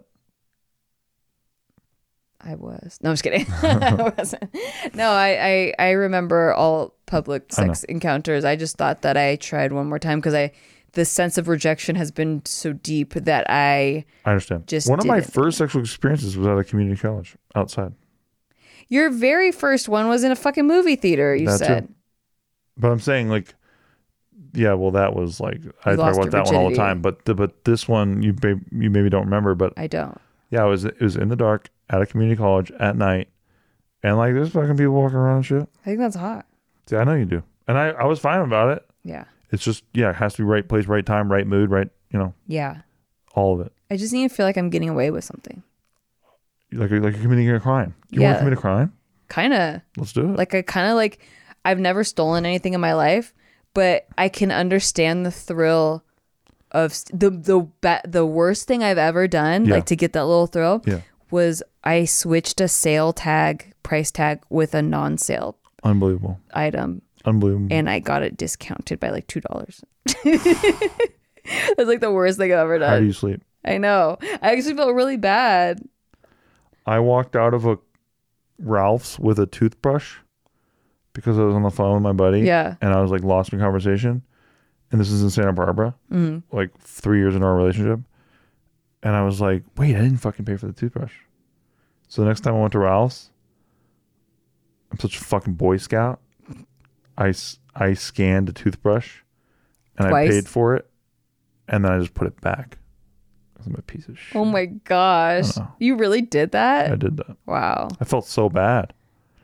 I was. No, I'm just kidding. I wasn't. No, I, I, I remember all public I know. sex encounters. I just thought that I tried one more time because I, the sense of rejection has been so deep that I. I understand. Just One of my didn't. first sexual experiences was at a community college outside. Your very first one was in a fucking movie theater. You That's said. it. But I'm saying like, yeah, well, that was like I talk lost about your that one all the virginity. time. But the, but this one you may, you maybe don't remember. But I don't. yeah, it was it was in the dark at a community college at night, and like there's fucking people walking around and shit. I think that's hot. See, I know you do, and I I was fine about it. Yeah. It's just yeah, it has to be right place, right time, right mood, right you know Yeah. all of it. I just need to feel like I'm getting away with something. Like like you're committing a crime. You want Yeah. to commit a crime? Kind of. Let's do it. Like I kind of like I've never stolen anything in my life, but I can understand the thrill of st- the the ba- the worst thing I've ever done, Yeah. like to get that little thrill, Yeah. was I switched a sale tag, price tag with a non-sale Unbelievable. item, Unbelievable. and I got it discounted by like two dollars. That's like the worst thing I've ever How do done. you sleep? I know. I actually felt really bad. I walked out of a Ralph's with a toothbrush because I was on the phone with my buddy. Yeah. And I was like lost in conversation. And this is in Santa Barbara, Mm-hmm. like three years into our relationship. And I was like, wait, I didn't fucking pay for the toothbrush. So the next time I went to Ralph's, I'm such a fucking Boy Scout. I, s- I scanned a toothbrush and Twice? I paid for it. And then I just put it back. 'Cause I'm a piece of shit. Oh my gosh. I know. You really did that? I did that. Wow. I felt so bad.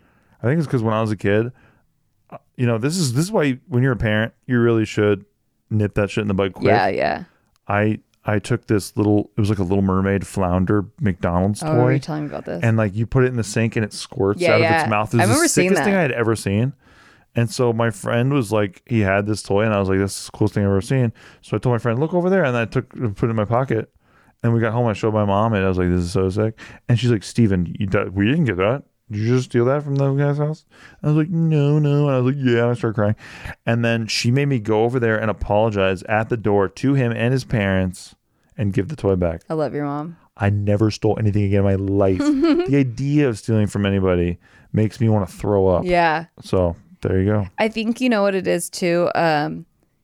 I think it's because when I was a kid, uh, you know, this is this is why you, when you're a parent, you really should nip that shit in the bud quick. Yeah, yeah. I I took this little, it was like a Little Mermaid flounder McDonald's Oh, were you toy, telling me about this? and like you put it in the sink and it squirts Yeah, out yeah. of its mouth. It was I remember the seeing sickest thing that. I had ever seen. And so my friend was like, he had this toy, and I was like, "This is the coolest thing I've ever seen." So I told my friend, "Look over there," and I took put it in my pocket. And we got home. I showed my mom, and I was like, "This is so sick." And she's like, "Steven, you di- we didn't get that. Did you just steal that from the guy's house?" I was like, "No, no." And I was like, "Yeah." And I started crying. And then she made me go over there and apologize at the door to him and his parents and give the toy back. I love your mom. I never stole anything again in my life. The idea of stealing from anybody makes me want to throw up. Yeah. So there you go. I think you know what it is too. Um,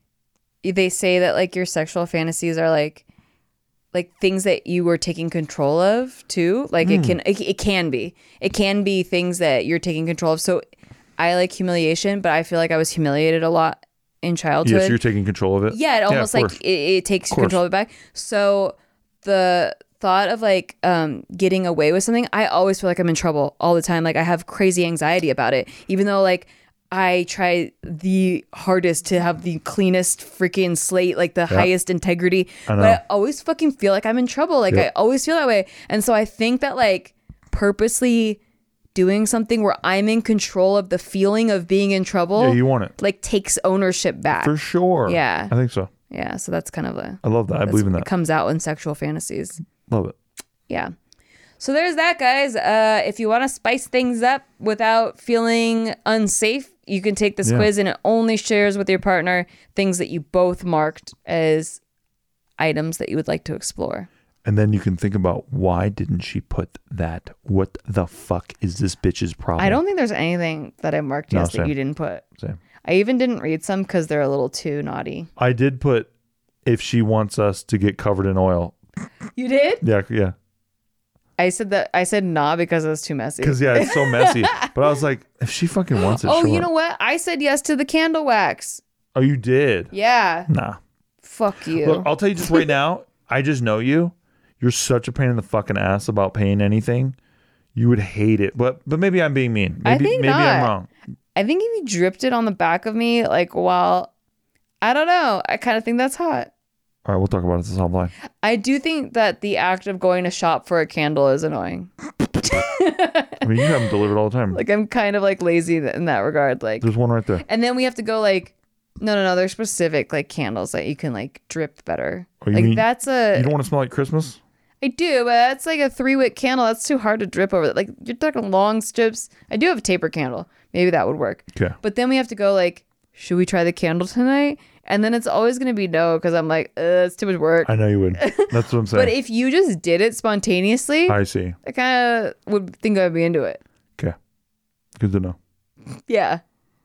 they say that like your sexual fantasies are like like things that you were taking control of too. Like it can it, it can be. It can be things that you're taking control of. So I like humiliation, but I feel like I was humiliated a lot in childhood. Yes, you're taking control of it. Yeah, it almost of like course. it, it takes Of course. control of it back. So the thought of like um getting away with something, I always feel like I'm in trouble all the time. Like I have crazy anxiety about it, even though like I try the hardest to have the cleanest freaking slate, like the highest integrity, I know. but I always fucking feel like I'm in trouble. Like Yep. I always feel that way. And so I think that like purposely doing something where I'm in control of the feeling of being in trouble, Yeah, you want it. like takes ownership back. For sure. Yeah. I think so. Yeah, so that's kind of a I love that. I that's- believe in It that. comes out in sexual fantasies. Love it. Yeah. So there's that, guys. Uh, if you want to spice things up without feeling unsafe, you can take this Yeah. quiz, and it only shares with your partner things that you both marked as items that you would like to explore. And then you can think about, why didn't she put that? What the fuck is this bitch's problem? I don't think there's anything that I marked No, yes that same. you didn't put. Same. I even didn't read some because they're a little too naughty. I did put, if she wants us to get covered in oil. You did? Yeah, yeah. I said that. I said nah because it was too messy. Because, yeah, it's so messy. But I was like, if she fucking wants it, Oh, sure. you know what? I said yes to the candle wax. Oh, you did? Yeah. Nah. Fuck you. Look, I'll tell you just right now, I just know you. You're such a pain in the fucking ass about paying anything. You would hate it. But but maybe I'm being mean. Maybe, I think maybe I'm not. wrong. I think if you dripped it on the back of me, like while, I don't know. I kind of think that's hot. All right, we'll talk about it this offline. I do think that the act of going to shop for a candle is annoying. I mean, you have them delivered all the time. Like I'm kind of like lazy in that regard. Like, There's one right there. and then we have to go like, no, no, no. There's specific like candles that you can like drip better. Oh, you like mean- that's a. You don't want to smell like Christmas? I do, but that's like a three wick candle. That's too hard to drip over. Like you're talking long strips. I do have a taper candle. Maybe that would work. Okay. But then we have to go like, should we try the candle tonight? And then it's always gonna be no because I'm like, uh, it's too much work. I know you would. That's what I'm saying. But if you just did it spontaneously, I see. I kind of would think I'd be into it. Okay. Good to know. Yeah.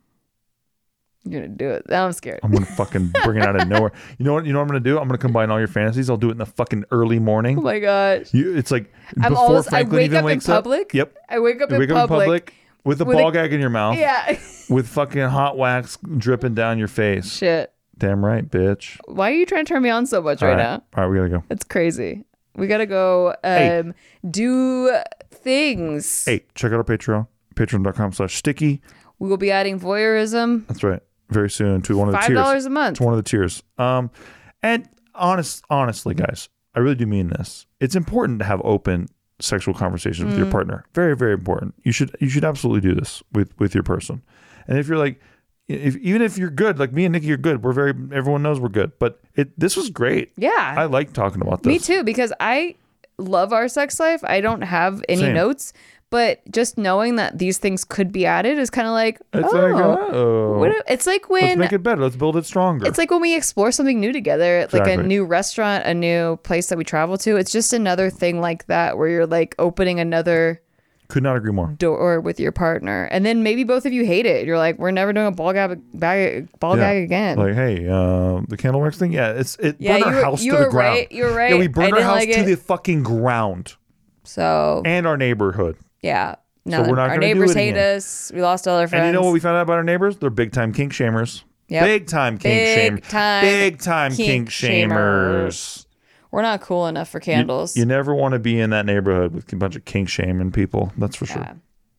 You're gonna do it. Now I'm scared. I'm gonna fucking bring it out of nowhere. You know what? You know what I'm gonna do? I'm gonna combine all your fantasies. I'll do it in the fucking early morning. Oh my gosh. You, it's like I'm before always, I Franklin wake even up in wakes public. up. Yep. I wake up, You in, wake up public. in public with a with ball a- gag in your mouth. Yeah. With fucking hot wax dripping down your face. Shit. Damn right, bitch. Why are you trying to turn me on so much All right, right. now? All right, we gotta go. That's crazy. We gotta go um, Hey. do things. Hey, check out our Patreon. Patreon.com slash sticky. We will be adding voyeurism. That's right. Very soon to one of the Five tiers. dollars a month. To one of the tiers. Um, and honest, honestly, guys, I really do mean this. It's important to have open sexual conversations with Mm. your partner. Very, very important. You should, you should absolutely do this with with your person. And if you're like, if even if you're good, like me and Nikki are good, we're very. Everyone knows we're good. But it, this was great. Yeah. I like talking about this. Me too, because I love our sex life. I don't have any Same. notes, but just knowing that these things could be added is kind of like, It's oh, like, oh, what if- it's like let's when make it better. Let's build it stronger. it's like when we explore something new together, like a Exactly. new restaurant, a new place that we travel to. It's just another thing like that where you're like opening another Could not agree more. door with your partner, and then maybe both of you hate it. You're like, we're never doing a ball gag, bag, ball Yeah. gag again. Like, hey, uh, the candle wax thing. Yeah, it's it Yeah, burned our you were- house you to the were ground. right, you were right. Yeah, we I burned our didn't house like to it. the fucking ground so and our neighborhood. yeah, no, we're not our gonna do neighbors it hate again. us. We lost all our friends. And you know what we found out about our neighbors? They're big time kink shamers. Yep. Big time kink Big shame. time Big time kink kink shamers. We're not cool enough for You, candles. you never want to be in that neighborhood with a bunch of kink shaming people. That's for sure. Yeah.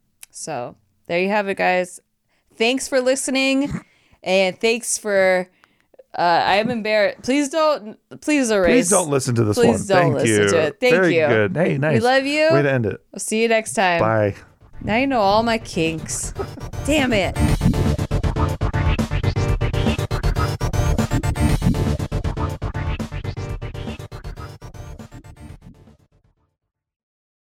So there you have it, guys. Thanks for listening, and thanks for. Uh, I am embarrassed. Please don't. Please erase. Please don't listen to this one. Please don't Thank listen you. to it. Thank Very you. good. Hey, nice. love you. Way to end it. We'll see you next time. Bye. Now you know all my kinks. Damn it.